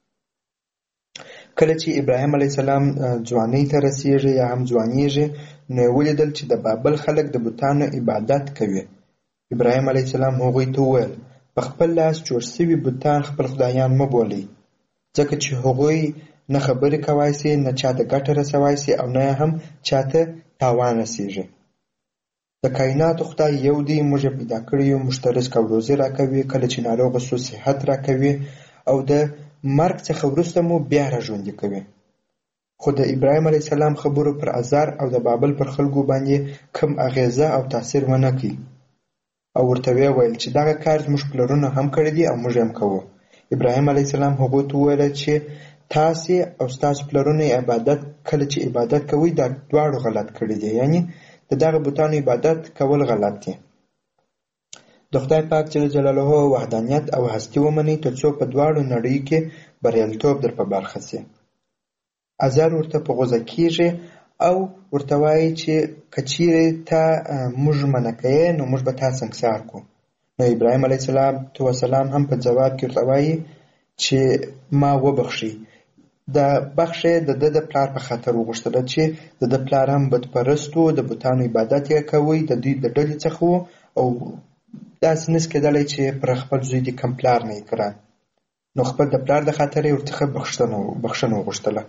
کله چې ابراهیم علیه السلام ځوانۍ ته رسیږي یا هم ځوانیږي، نو یې ولیدل چې د بابل خلک د بوتانو عبادت کوي. ابراهیم علیه السلام هغوی ته وویل په خپل لاس جوړ شوي بوتان خپل خدایان مه بولئ، ځکه چې هغوی نه خبرې کوای سي، نه چاته ګټه رسوای سي او نه هم چاته تاوان رسیږي. د کائناتو خدای یو دی، موږ یې پیدا کړی یو، موږ ته رزق او روزي راکوي، کله چې ناروغه سو صحت راکوي او د مرګ څخه وروسته مو بیا راژوندي کوي. خو د ابراهیم علیه السلام خبرو پر آزار او د بابل پر خلکو باندې کم اغیزه او تاثیر ونه کړي او ورته ویې ویل چې دغه کار زموږ پلرونو هم کړی دی او موږ هم کوو. ابراهیم علیه السلام هغوی ته وویل چې تاسې او ستاسو پلرونو عبادت کله چې عبادت کوئ دا دواړو غلط کړي دي، یعنی د دغه بوتانو عبادت کول غلط دي. د خدای پاک جل جلاله وحدانیت او هستی ومنئ تر څو په دواړو نړۍ کې بریالیتوب در په برخه سي. آزار ورته په غوسه کیږي او ورته وایي چې که چیرې تا موږ منع کوې نو موږ به تا سنګسار کړو. نو ابراهیم علیه السلام هم په جواب کې ورته وایي چې ما وبخښئ. د بخښې د ده د پلار په خاطر وغوښتله چې د ده پلار هم بتپرست و، د بوتانو عبادت یې کوی، د دوی د ډلې څخه و او داسې نس کېدلی چې پر خپل زوی دې کم پلار نه یې کړه. نو خپل د پلار د خاطر یې ورڅخه بخښنه وغوښتله.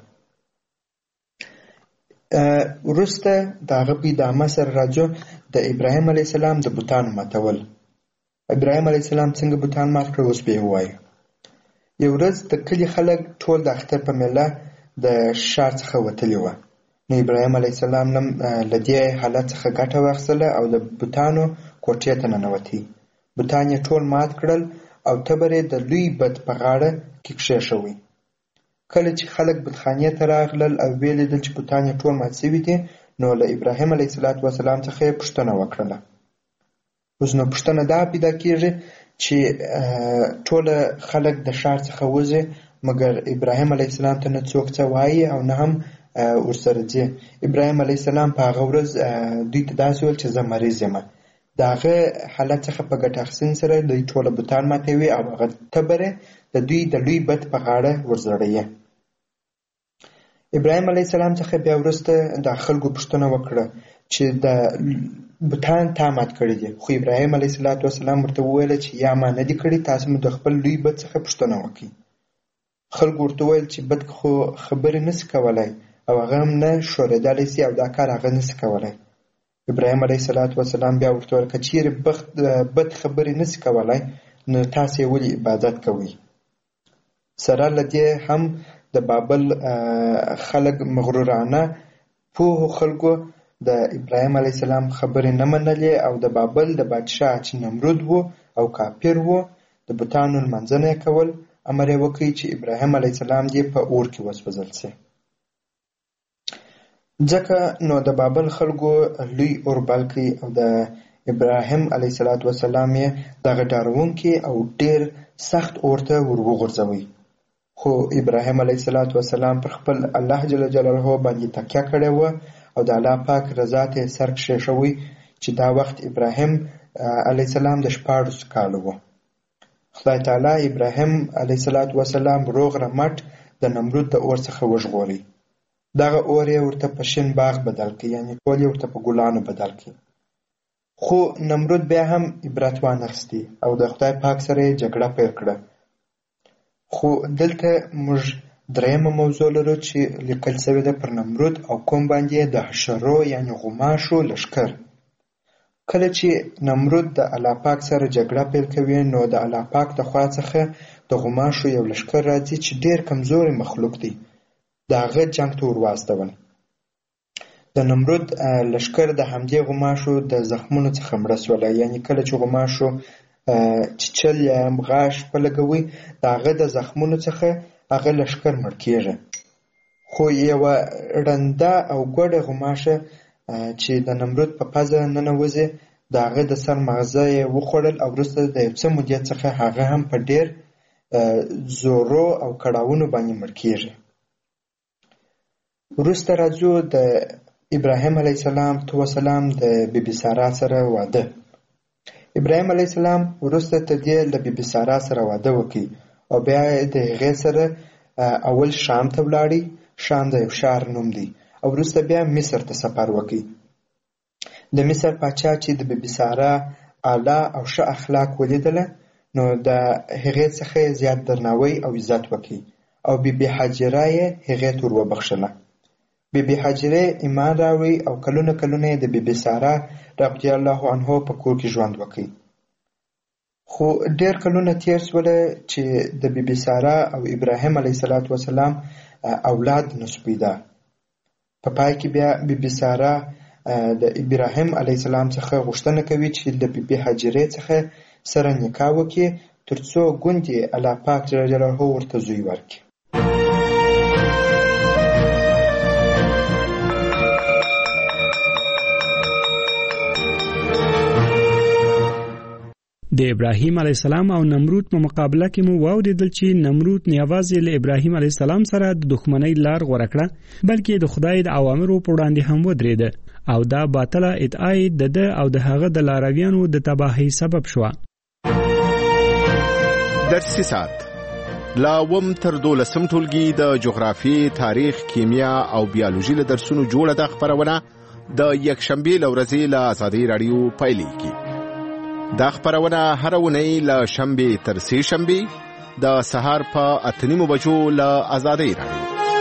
وروسته د هغه په ادامه سره راځو د ابراهیم علیه السلام د بوتانو ماتول. ابراهیم علیه السلام څنګه بوتان مات کړل اوس به یې ووایو. یو ورځ د کلي خلک ټول د اختر په میله د ښار څخه وتلي وه. نو ابراهیم علیه السلام له دې حالت څخه ګټه واخیستله او د بوتانو کوټې ته ننوتی. بوتان یې ټول مات کړل او تبر یې د لوی بت په غاړه کې کښېښوی. کله چې خلک بتخانې ته راغلل او ویې لیدل چې بوتان یې ټول مات شوي دي، نو له ابراهیم علیه السلام څخه یې پوښتنه وکړله. اوس نو پوښتنه دا پیدا کېږي چې ټوله خلک د ښار څخه وځي، مګر ابراهیم علیه السلام ته نه څوک څه وایي او نه هم ورسره ځي. ابراهیم علیه السلام په هغه ورځ دوی ته داسې ویل چې زه مریض یم. د هغه حالت څخه په ګټه اخیستنې سره دوی ټوله بوتان ماتوي او هغه تبر د دوی د لوی بت په غاړه ورزړوي. ابراهیم علیه السلام څخه بیا وروسته د خلکو پوښتنه وکړه چې د بوتان تا مات کړي دي، خو ابراهیم علیه السلام ورته وویل چې یا ما نه دي کړي، تاسو مو د خپل لوی بت څخه پوښتنه وکړئ. خلکو ورته وویل چې بت خو خبرې نشي کولی او هغه هم نه ښورېدلی سي او دا کار هغه نشي کولی. ابراهیم علیه السلام بیا ورته وویل که چیرې بت خبرې نشي کولی نو تاسو یې ولې عبادت کوئ؟ سره له دې هم د بابل خلک مغرورانه پوهو خلکو د ابراهیم علیه السلام خبرې نه منلې او د بابل د بادشاه چې نمرود و او کافر و د بوتانو لمانځنه یې کول، امر یې وکړ چې ابراهیم علیه السلام دې په اور کې وسوځل شي. ځکه نو د بابل خلکو لوی اور بل کړي او د ابراهیم علیه السلام یې دغه ډارونکي او ډېر سخت اور ته ور وغورځوي. خو ابراهیم علیه السلام پر خپل الله جل جلاله باندې تکیه کړې وه او د الله پاک رضا ته یې سر کښېښوی چې دا وخت ابراهیم علیه السلام د شپاړسو کالو و. خدای تعالی ابراهیم علیه السلام روغ رمټ د نمرود د اور څخه وژغوري. دغه اور یې ورته په شین باغ بدل کړي، یعنی ټول یې ورته په ګلانو بدل کړي. خو نمرود بیا هم عبرت وانخیستی او د خدای پاک سره یې جګړه پیل کړه. خو دلته موږ درېیمه موضوع لرو چې لیکل شوې ده پر نمرود او قوم باندې د حشرو یعنې غوماشو لښکر. کله چې نمرود د الله پاک سره جګړه پیل کوي نو د الله پاک د خوا څخه د غوماشو یو لښکر راځي چې ډېر کمزوري مخلوق دی، د هغه جنګ ته ور واستول. د نمرود لښکر د همدې غوماشو د زخمونو څخه مړه سوله، یعنې کله چې غوماشو چیچل یا غاښ په لګوي د هغه د زخمونو څخه هغه لښکر مړ کېږي. خو یوه ړنده او ګوډه غوماشه چې د نمرود په پزه ننوځي د هغه د سر مغزه یې وخوړل او وروسته د یو څه مودې څخه هغه هم په ډېر زورو او کړاوونو باندې مړ کېږي. وروسته راځو د ابراهیم علیه السلام تو وسلام د بی بی سارا سره واده. ابراهیم علیه السلام وروسته تر دې له بی بی سارا سره واده وکړي او بیا د هغې سره اول شام ته ولاړی. شام د یو ښار نوم دی او وروسته بیا مصر ته سفر وکړي. د مصر پاچا چې د بی بی سارا اعلی او ښه اخلاق ولیدله نو د هغې څخه زیات درناوی او عزت وکړي او بی بی حاجره یې هغې ته ور وبخښله. بی بی حاجره ایمان راوړی او کلونه کلونه یې د بی بی سارا رضی الله عنها په کور کې ژوند وکړي. خو ډېر کلونه تیر سوله چې د بی بی سارا او ابراهیم علیه السلام اولاد نشو پیدا. په پای کې بیا بی بی سارا د ابراهیم علیه السلام څخه غوښتنه کوي چې د بی بی حاجرې څخه سره نکاح وکړي ترڅو ګوندې الله پاک جل جلاله ورته زوی ورکړي. د ابراهیم علیه السلام او نمرود په مقابله کې مو واوریدل چې نمرود نه یوازې له ابراهیم علیه السلام سره د دښمنۍ لار غوره کړه بلکې د خدای د اوامرو په وړاندې هم ودرېده او دا باطله ادعا یې د ده او د هغه د لارویانو د تباهۍ سبب شوه. درسي ساعت لا وم تر دولسم ټولګي د جغرافي، تاریخ، کیمیا او بیولوژي له درسونو جوړه ده خبرونه د یکشنبې له ورځې له آزادۍ راډیو پیلېږي. دا خبرونه هر اونۍ له شنبې تر سې شنبې د سهار په اته نیمو بجو له آزادۍ راډیو.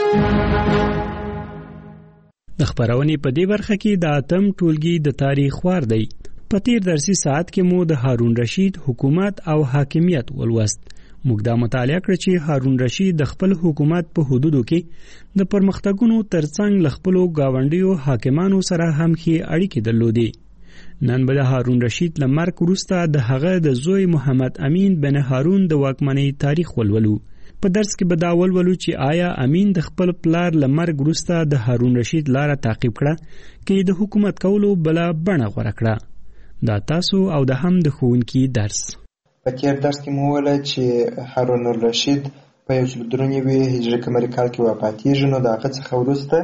د خبرونې په دې برخه کې د اتم ټولګي د تاریخ وار دی. په تیر درسي ساعت کې مو د هارون رشید حکومت او حاکمیت ولوست. موږ دا مطالعه کړ چې هارون رشید د خپل حکومت په حدودو کې د پرمختګونو ترڅنګ له خپلو ګاونډیو حاکمانو سره هم ښې اړیکې درلودې. نن به د هارون رشید له مرګ وروسته د هغه د زوی محمد امین بن هارون د واکمنۍ تاریخ ولولو. په درس کې به دا ولولو چې آیا امین د خپل پلار له مرګ وروسته د هارون رشید لاره تعقیب کړه کې د حکومت کولو بله بڼه غوره کړه. دا تاسو او د هم د ښوونکي درس. په تیر درس کې مو وویل چې هارون الرشید په یو سل درې نوي هجري قمري کال کې وفاتېږي نو د هغه څخه وروسته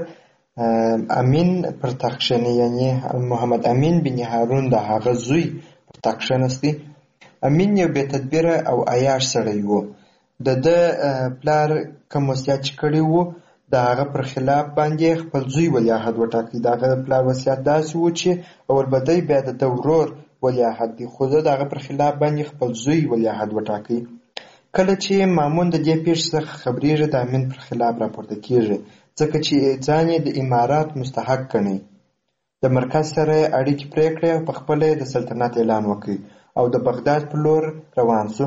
امین پر تخت کښېني، یعنې محمد امین بن هارون د هغه زوی پر تخت کښېنستی. امین یو بې تدبیره او عیاش سړی و. د ده پلار کوم وصیت چې کړی و د هغه پر خلاف باندې خپل زوی ولیعهد وټاکي. د هغه پلار وصیت داسې و چې اول به دی بیا د ده ورور ولیعهد دی، خو ده د هغه پر خلاف باندې خپل زوی ولیعهد وټاکي. کله چې مامون د دې پیښې څخه خبرېږي د امین پر خلاف راپورته کېږي ځکه چې ځان یې د امارات مستحق ګڼي. د مرکز سره اړیکې پرې کړې او په خپله د سلطنت اعلان وکړي او د بغداد په لور روان شو.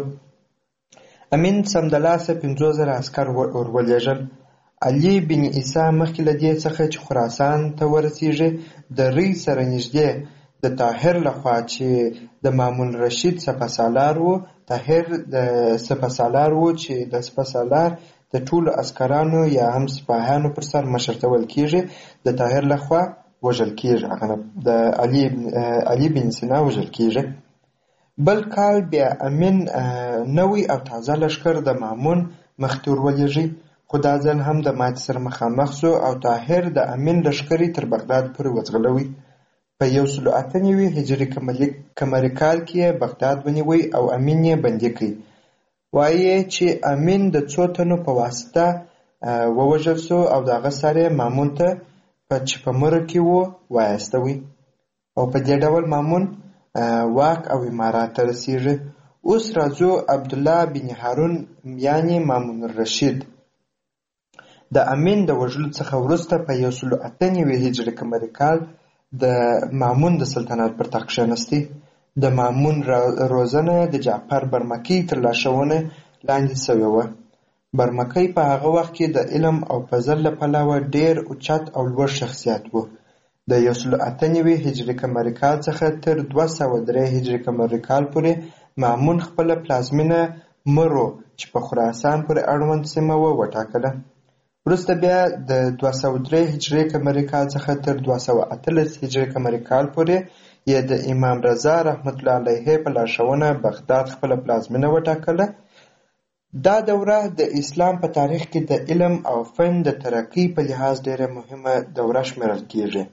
امین سمدلاسه پنځوس زره عسکر ورولېږل. علي بن عیسی مخکې له دې څخه چې خراسان ته ورسېږي د ری سره نږدې د طاهر لخوا چې د مامون رشید سپهسالار و، طاهر د سپهسالار و چې د سپهسالار د ټولو عسکرانو یا هم سپاهیانو پر سر مشرتول کېږي د طاهر لخوا وژل کېږي، د علي علي بن سینا وژل کېږي. بل کال بیا امین نوی او تازه لښکر د مامون مخې ته ورولېږي، خو دا ځل هم د ماتې سره مخامخ شو او طاهر د امین لښکرې تر بغداد پورې وځغلوي. په یو سل اته نوي هجري قمري کال کې یې بغداد ونیوی او امین یې بندي کړي. وایي چې امین د څو تنو په واسطه ووژل شو او د هغه سر یې مامون ته چې په مره کې و وایستوي او په دې ډول مامون واک او امارات ته رسېږي. اوس راځو عبدالله بن هارون یعنې مامون الرشید د امین د وژلو څخه وروسته په یو سل اته نوي هجري قمري کال د مامون د سلطنت پر تخت کښېنستی. د مامون روزنه د جعفر برمکی تر لارښوونې لاندې شوې وه. برمکی په هغه وخت کې د علم او فضل له پلوه ډېر اوچت او لوړ شخصیت و. د یو سل اته نوي هجري قمري کال څخه تر دوه سوه درې هجري قمري کال پورې مامون خپله پلازمینه مرو چې په خراسان پورې اړوند سیمه وه وټاکله. وروسته بیا د دوه سوه درې هجري قمري کال څخه تر دوه سوه اتلس هجري قمري کال پورې یې د امام رضا رحمت الله علیه په لارښوونه بغداد خپله پلازمینه وټاکله. دا دوره د اسلام په تاریخ کې د علم او فن د ترقۍ په لحاظ ډېره مهمه دوره شمیرل کیږي.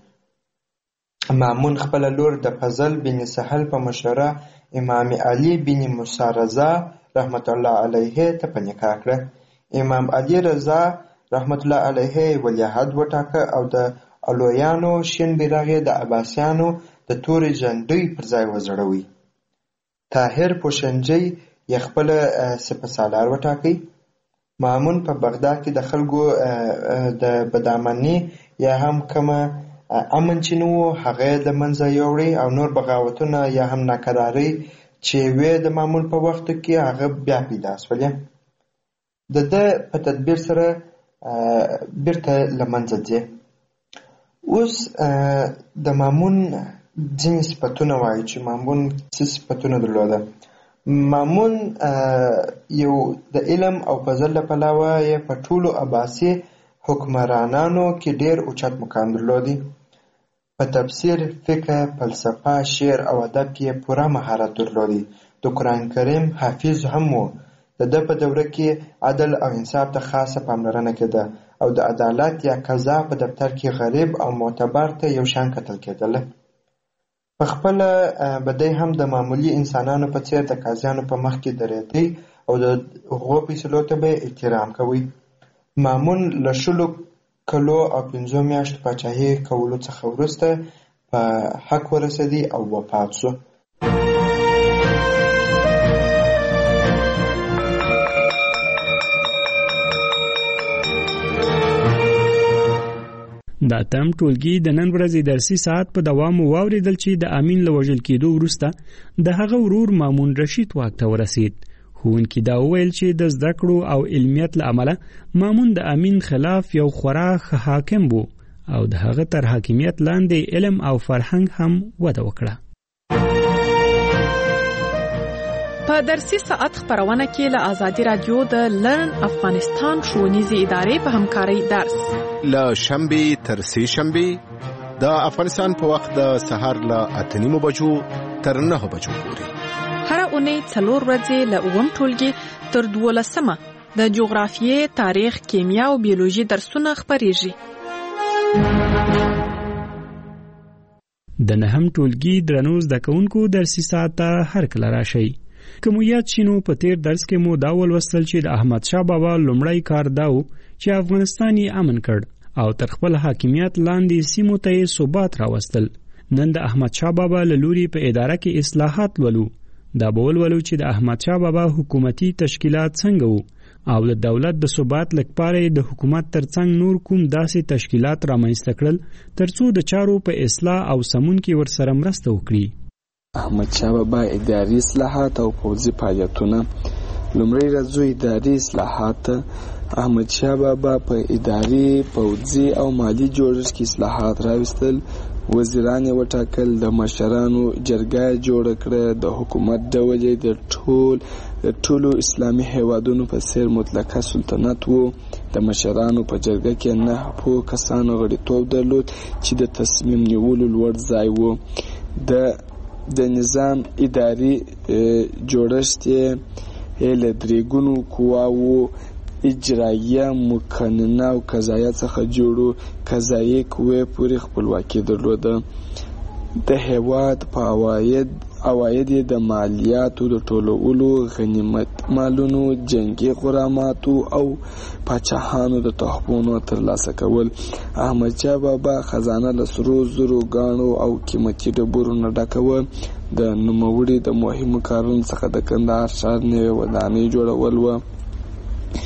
مامون خپله لور د فضل بن سهل په مشوره امام علي بن موسی رضا رحمت الله علیه ته په نکاح کړه. امام علي رضا رحمت الله علیه ولیعهد وټاکه او د علویانو شین بیرغ یې د عباسیانو د تورې جنډۍ پر ځای وځړوي. طاهر پوشنجي یې خپله سپه سالار وټاکئ. مامون په بغداد کې د خلکو د بدامني یا هم کومه امن چې نه و هغه یې د منځه یوړی او نور بغاوتونه یا هم ناکرارۍ چې وې د مامون په وخت کې هغه بیا پیدا شولې. د ده په تدبیر سره بیرته له منځه ځي. اوس د مامون ځینې صفتونه وایي چې مامون څه صفتونه درلوده. مامون یو د علم او فضل له پلوه یې په ټولو عباسي حکمرانانو کې ډېر اوچت مقام درلودی. په تفسیر، فقه، فلسفه، شعر او ادب کې یې پوره مهارت درلودی. د قرآن کریم حافظ هم و. د ده په دوره کې عدل او انصاف ته خاصه پاملرنه کېده او د عدالت یا قضا په دفتر کې غریب او معتبر ته یو شان کتل کېدله. په خپله به دی هم د معمولي انسانانو په څېر د قاضیانو په مخ کې درېدی او د هغو فیصلو ته به احترام کوي. مامون له شلو کلو او پنځو میاشتو پاچاهي کولو څخه وروسته په حق ورسېدی او وفات شو. د اتم ټولګي د نن ورځې درسي ساعت په دوام واوریدل چې د امین له وژل کېدو وروسته د هغه ورور مامون رشید واک ته ورسید. ښوونکي دا وویل چې د زده کړو او علمیت له امله مامون د امین خلاف یو خورا ښه حاکم و او د هغه تر حاکمیت لاندې علم او فرهنګ هم وده وکړه. په درسي ساعت خبرونه کې له آزادي رادیو د لرن افغانستان ښوونیزې ادارې په همکارۍ درس له شنبې تر سې شنبې د افغانستان په وخت د سهار له اته نیمو بجو تر نهو بجو پورې. هر اونۍ څلور ورځې له اووم ټولګي تر دولسمه د جغرافیې، تاریخ، کیمیا او بیولوژي درسونه خپریږي. د نهم ټولګي درنو زده کوونکو درسي ساعت ته هر کله راشئ. که مو یاد شي نو په تیر درس کې مو دا ولوستل چې د احمد شاه بابا لومړی کار دا و چې افغانستان یې امن کړ او تر خپل حاکمیت لاندې سیمو ته یې ثبات راوستل. نن د احمد شاه بابا له لوري په اداره کې اصلاحات ولو. دا به ولولو چې د احمد شاه بابا حکومتي تشکیلات څنګه وو او د دولت د ثبات لپاره د حکومت ترڅنګ نور کوم داسې تشکیلات رامنځته کړل ترڅو د چارو په اصلاح او سمون کې ورسره مرسته وکړي. احمد شاه بابا اداري اصلاحات او پوځي فعالیتونه. لومړی راځو اداري اصلاحات. احمد شاه بابا په اداري، پوځي او مالی جوړښت کې اصلاحات راوستل. وزیران یې وټاکل، د مشرانو جرګه جوړه کړه. د حکومت ډول یې د ټول د ټولو اسلامي هیوادونو په څیر مطلقه سلطنت و. د مشرانو په جرګه کې نه پوه کسانو غړیتوب درلود چې د تصمیم نیولو لوړ ځای و. د د نظام اداري جوړښت یې له درې ګونو قواوو اجرایه، مقننه او قضایه څخه جوړو. قضایي قوې پورې خپلواکي درلوده. د هیواد په عواید عواید یې د مالیاتو د ټولولو، غنیمت مالونو، جنگي غراماتو او پاچاهانو د تحفونو ترلاسه کول. احمد شاه بابا خزانه له سرو زرو، ګاڼو او قیمتي ډبرو نه ډکه وه. د نوموړي د مهمو کارونو څخه د کندهار ښار نوې ودانۍ جوړول وه.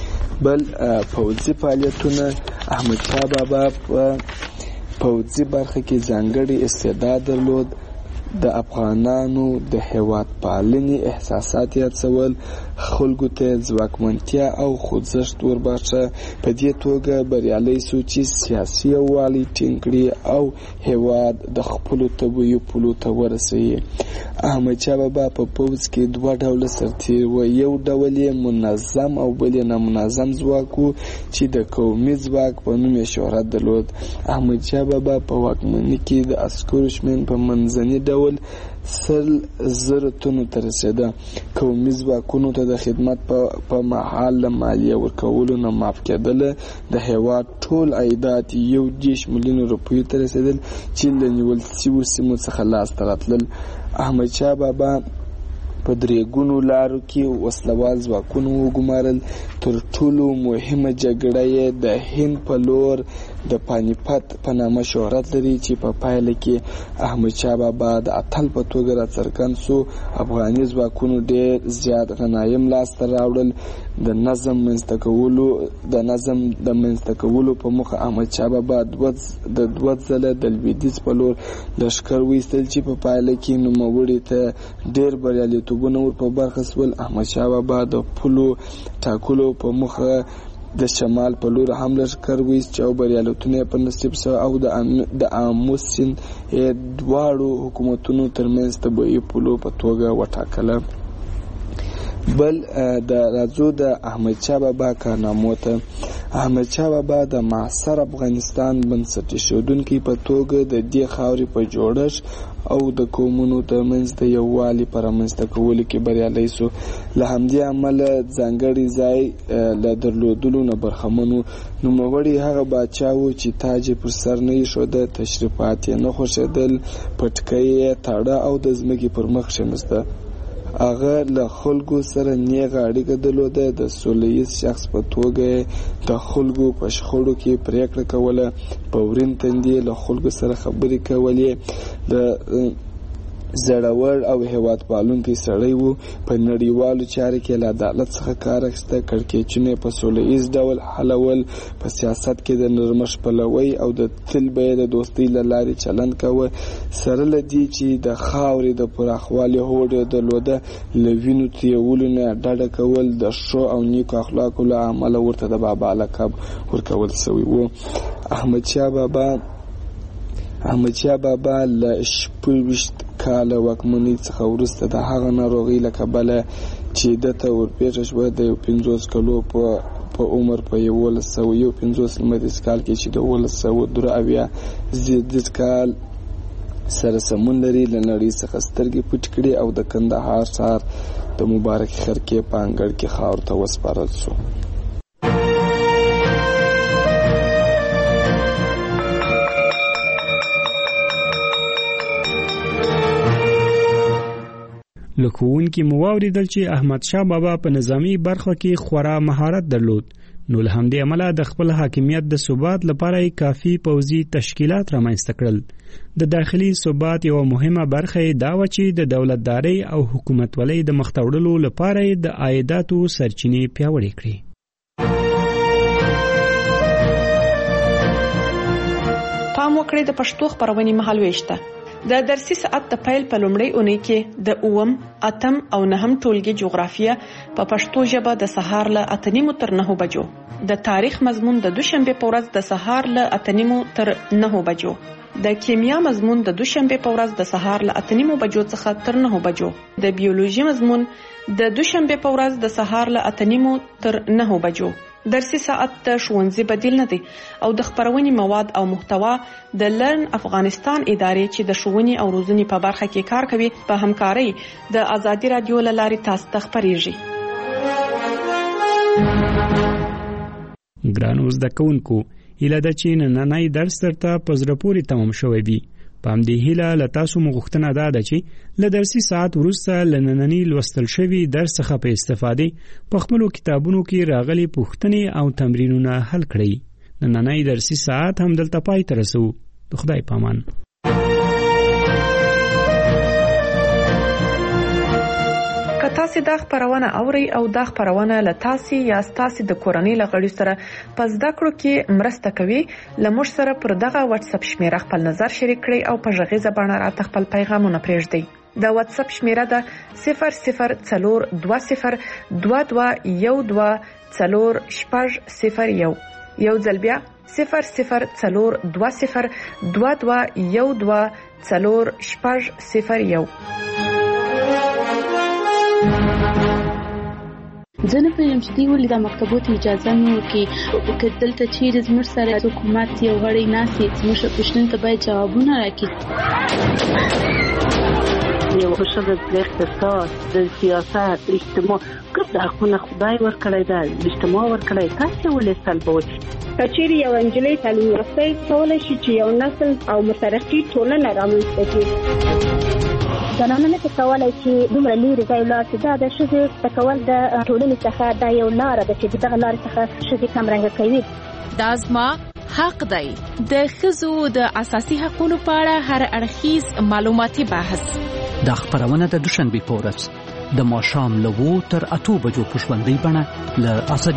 بل پوځي فعالیتونه احمد شاه بابا په پوځي برخه کې ځانګړي استعداد درلود. د افغانانو د هیواد پالنې احساسات یې هڅول، خلکو ته ځواکمنتیا او خوځښت ورباښه. په دې توګه بریالی سو چې سیاسي یووالی ټینګ کړي او هیواد د خپلو طبیعي پولو ته ورسوي. احمدشاه بابا په پوځ کې دوه ډوله سرتیر و. یو ډول یې منظم او بل یې نامنظم ځواک و چې د قومي ځواک په نوم یې شهرت درلود. احمدشاه بابا په واکمنۍ کې د عسکرو شمېر په منځني ډول سل زره تنو ته رسېده. قومي ځواکونو ته د خدمت په مهال له مالیه ورکولو نه معاف کېدله. د هیواد ټول عایدات یو دېرش میلیونه روپیو ته رسېدل چې له نیول شویو سیمو څخه لاسته راتلل. احمدشاه بابا په درې ګونو لارو کې وسلوال ځواکونه وګمارل. تر ټولو مهمه جګړه یې د هند په لور د پانیپت په نامه شهرت لري چې په پایله کې احمدشاه بابا د اتل په توګه راڅرګند سو. افغاني ځواکونو ډېر زیات غنایم لاسته راوړل. د نظم منځته کولو د نظم د منځته کولو په موخه احمدشاه بابا د دوه ځله د لویدیځ په لور لښکر وایستل چې په پایله کې نوموړي ته ډېر بریالیتوبونه ور په برخه سول. احمدشاه بابا د پولو ټاکلو په موخه د شمال په لور هم لښکر وایست او بریالیتونه یې په نصیب سو او د آمو سیند دواړو حکومتونو ترمنځ طبیعي پولو په توګه وټاکله. بل د راځو د احمدشاه بابا کارنامو ته. احمدشاه بابا د معاصر افغانستان بنسټ ایښودونکي په توګه د دې خاورې په جوړښت او د قومونو ترمنځ د یووالي په رامنځته کولو کې بریالی سو. له همدې امله ځانګړی ځای له درلودلو نه برخمن و. نوموړی هغه پاچا و چې تاج یې پر سر نه ایښوده، تشریفات یې نه خوښېدل، پټکۍ یې تاړه او د ځمکې پر مخ کښېناسته. هغه له خلکو سره نیغه اړیکه درلوده. د سوله ییز شخص په توګه د خلکو په شخړو کې پریکړه کوله. په ورین تندي له خلکو سره خبرې کولې. د زړور او هیواد پالونکی سړی و. په نړیوالو چارو کې له عدالت څخه کار اخیسته. کړکېچونه په سوله ییز ډول حلول. په سیاست کې د نرمښت پلوی او د تل به د دوستۍ له لارې چلند کوه. سره له دې چې د خاورې د پراخوالي هوډ یې درلوده، له وینو تویولو نه ډډه کول. د ښو او نیکو اخلاقو له امله ورته د بابا لقب ورکول شوی و. احمدشاه بابا احمدشاه بابا له شپږویشت کاله واکمنۍ څخه وروسته د هغه ناروغۍ له کبله چې دته ورپېښه شوه د یو پنځوس کلو په په عمر په یولس سوه یو پنځوس لمریز کال کې چې د اوولس سوه درې اویا زیږدیز کال سره سمون لري، له نړۍ څخه سترګې پټې کړې او د کندهار ښار د مبارکې خرکې په انګړ کې خاورو ته وسپارل شو. لکوونکي مو واوریدل چې احمد شاه بابا په نظامی برخه کې خورا مهارت درلود. نو له همدې عمله د خپل حاکمیت د ثبات لپاره کافي پوځي تشکیلات رامنځته کړل. د داخلي ثبات یو مهمه برخه دا و چې د دولتداري او حکومتولۍ د مخ ته وړلو لپاره د عایداتو سرچینې پیاوړې کړې. پام وکړئ د پښتو خبرونې مهالويشته. د درسي ساعت د پیل په لومړۍ اونۍ کې د اوم، اتم او نهم ټولګي جغرافیه په پښتو ژبه د سهار له اته نیمو تر نهو بجو، د تاریخ مضمون د دوشنبه په ورځ د سهار له اته نیمو تر نهو بجو، د کیمیا مضمون د دوشنبه په ورځ د سهار له اته نیمو بجو څخه تر نهو بجو، د بیولوژي مضمون د دوشنبه په ورځ د سهار له اته نیمو تر نهو بجو. درسي ساعت د ښوونځي بدیل نه دی او د خبرونې مواد او محتوا د لرن افغانستان ادارې چې د ښوونې او روزنې په برخه کې کار کوي په همکارۍ د آزادي رادیو له لارې تاسو ته خبرېږي. ګرانو زده کوونکو، هیله ده چې نننی درس درته په زړه پورې تمام شوی وي. په همدې هیله له تاسو مو غوښتنه ده ده چې له درسي ساعت وروسته له ننني لوستل شوي درس څخه په استفادې په خپلو کتابونو کې راغلي پوښتنې او تمرینونه حل کړئ. نننی درسي ساعت هم دلته پای ته رسو. د خدای پامان. که تاسو تاسو د خبرونه اوري او د خبرونه له تاسو یا تاسو د کورنۍ لغړی سره پس د کړو کې مرسته کوي لمر سره پر دغه واتس اپ شمیره خپل نظر شریک کړئ او په ژغې زبانه راته خپل پیغامونه پرېږدئ د واتس اپ شمیره ده صفر صفر څلور دوه صفر دوه دوه یو دوه څلور شپږ صفر یو یو ځل بیا صفر صفر څلور دوه صفر دوه دوه یو دوه څلور شپږ صفر یو. ځنه په یم چې دی ولې د مکتبونو اجازه نه ورکړي که دلته چیرې زموږ سره حکومت یو غړی ناسي زموږ پوښتنې ته باید جوابونه راکړي. یو ښه د اقتصاد د سیاست اجتماع ګډ حقونه خدای ورکړی دی اجتماع ورکړی تاسو ولې سلبوي کچېری یو انجلۍ تعلیم یافته کولای شي چې یو نسل او مترقي ټولنه رامنځته کړي. زنانه نه کولای چې دومره لري ځای لا چې دا د ښځې تکول د ټولنې څخه دا یو لار ده چې دغه لار څخه ښځې کمرنګ کوي. دا زما حق دی. د ښځو د اساسي حقوقو په اړه هر اړخیز معلوماتي بحث د خبرونه د دوشنبه په ورځ د ماښام له وو تر اته بجو په ژوندۍ بڼه له اسد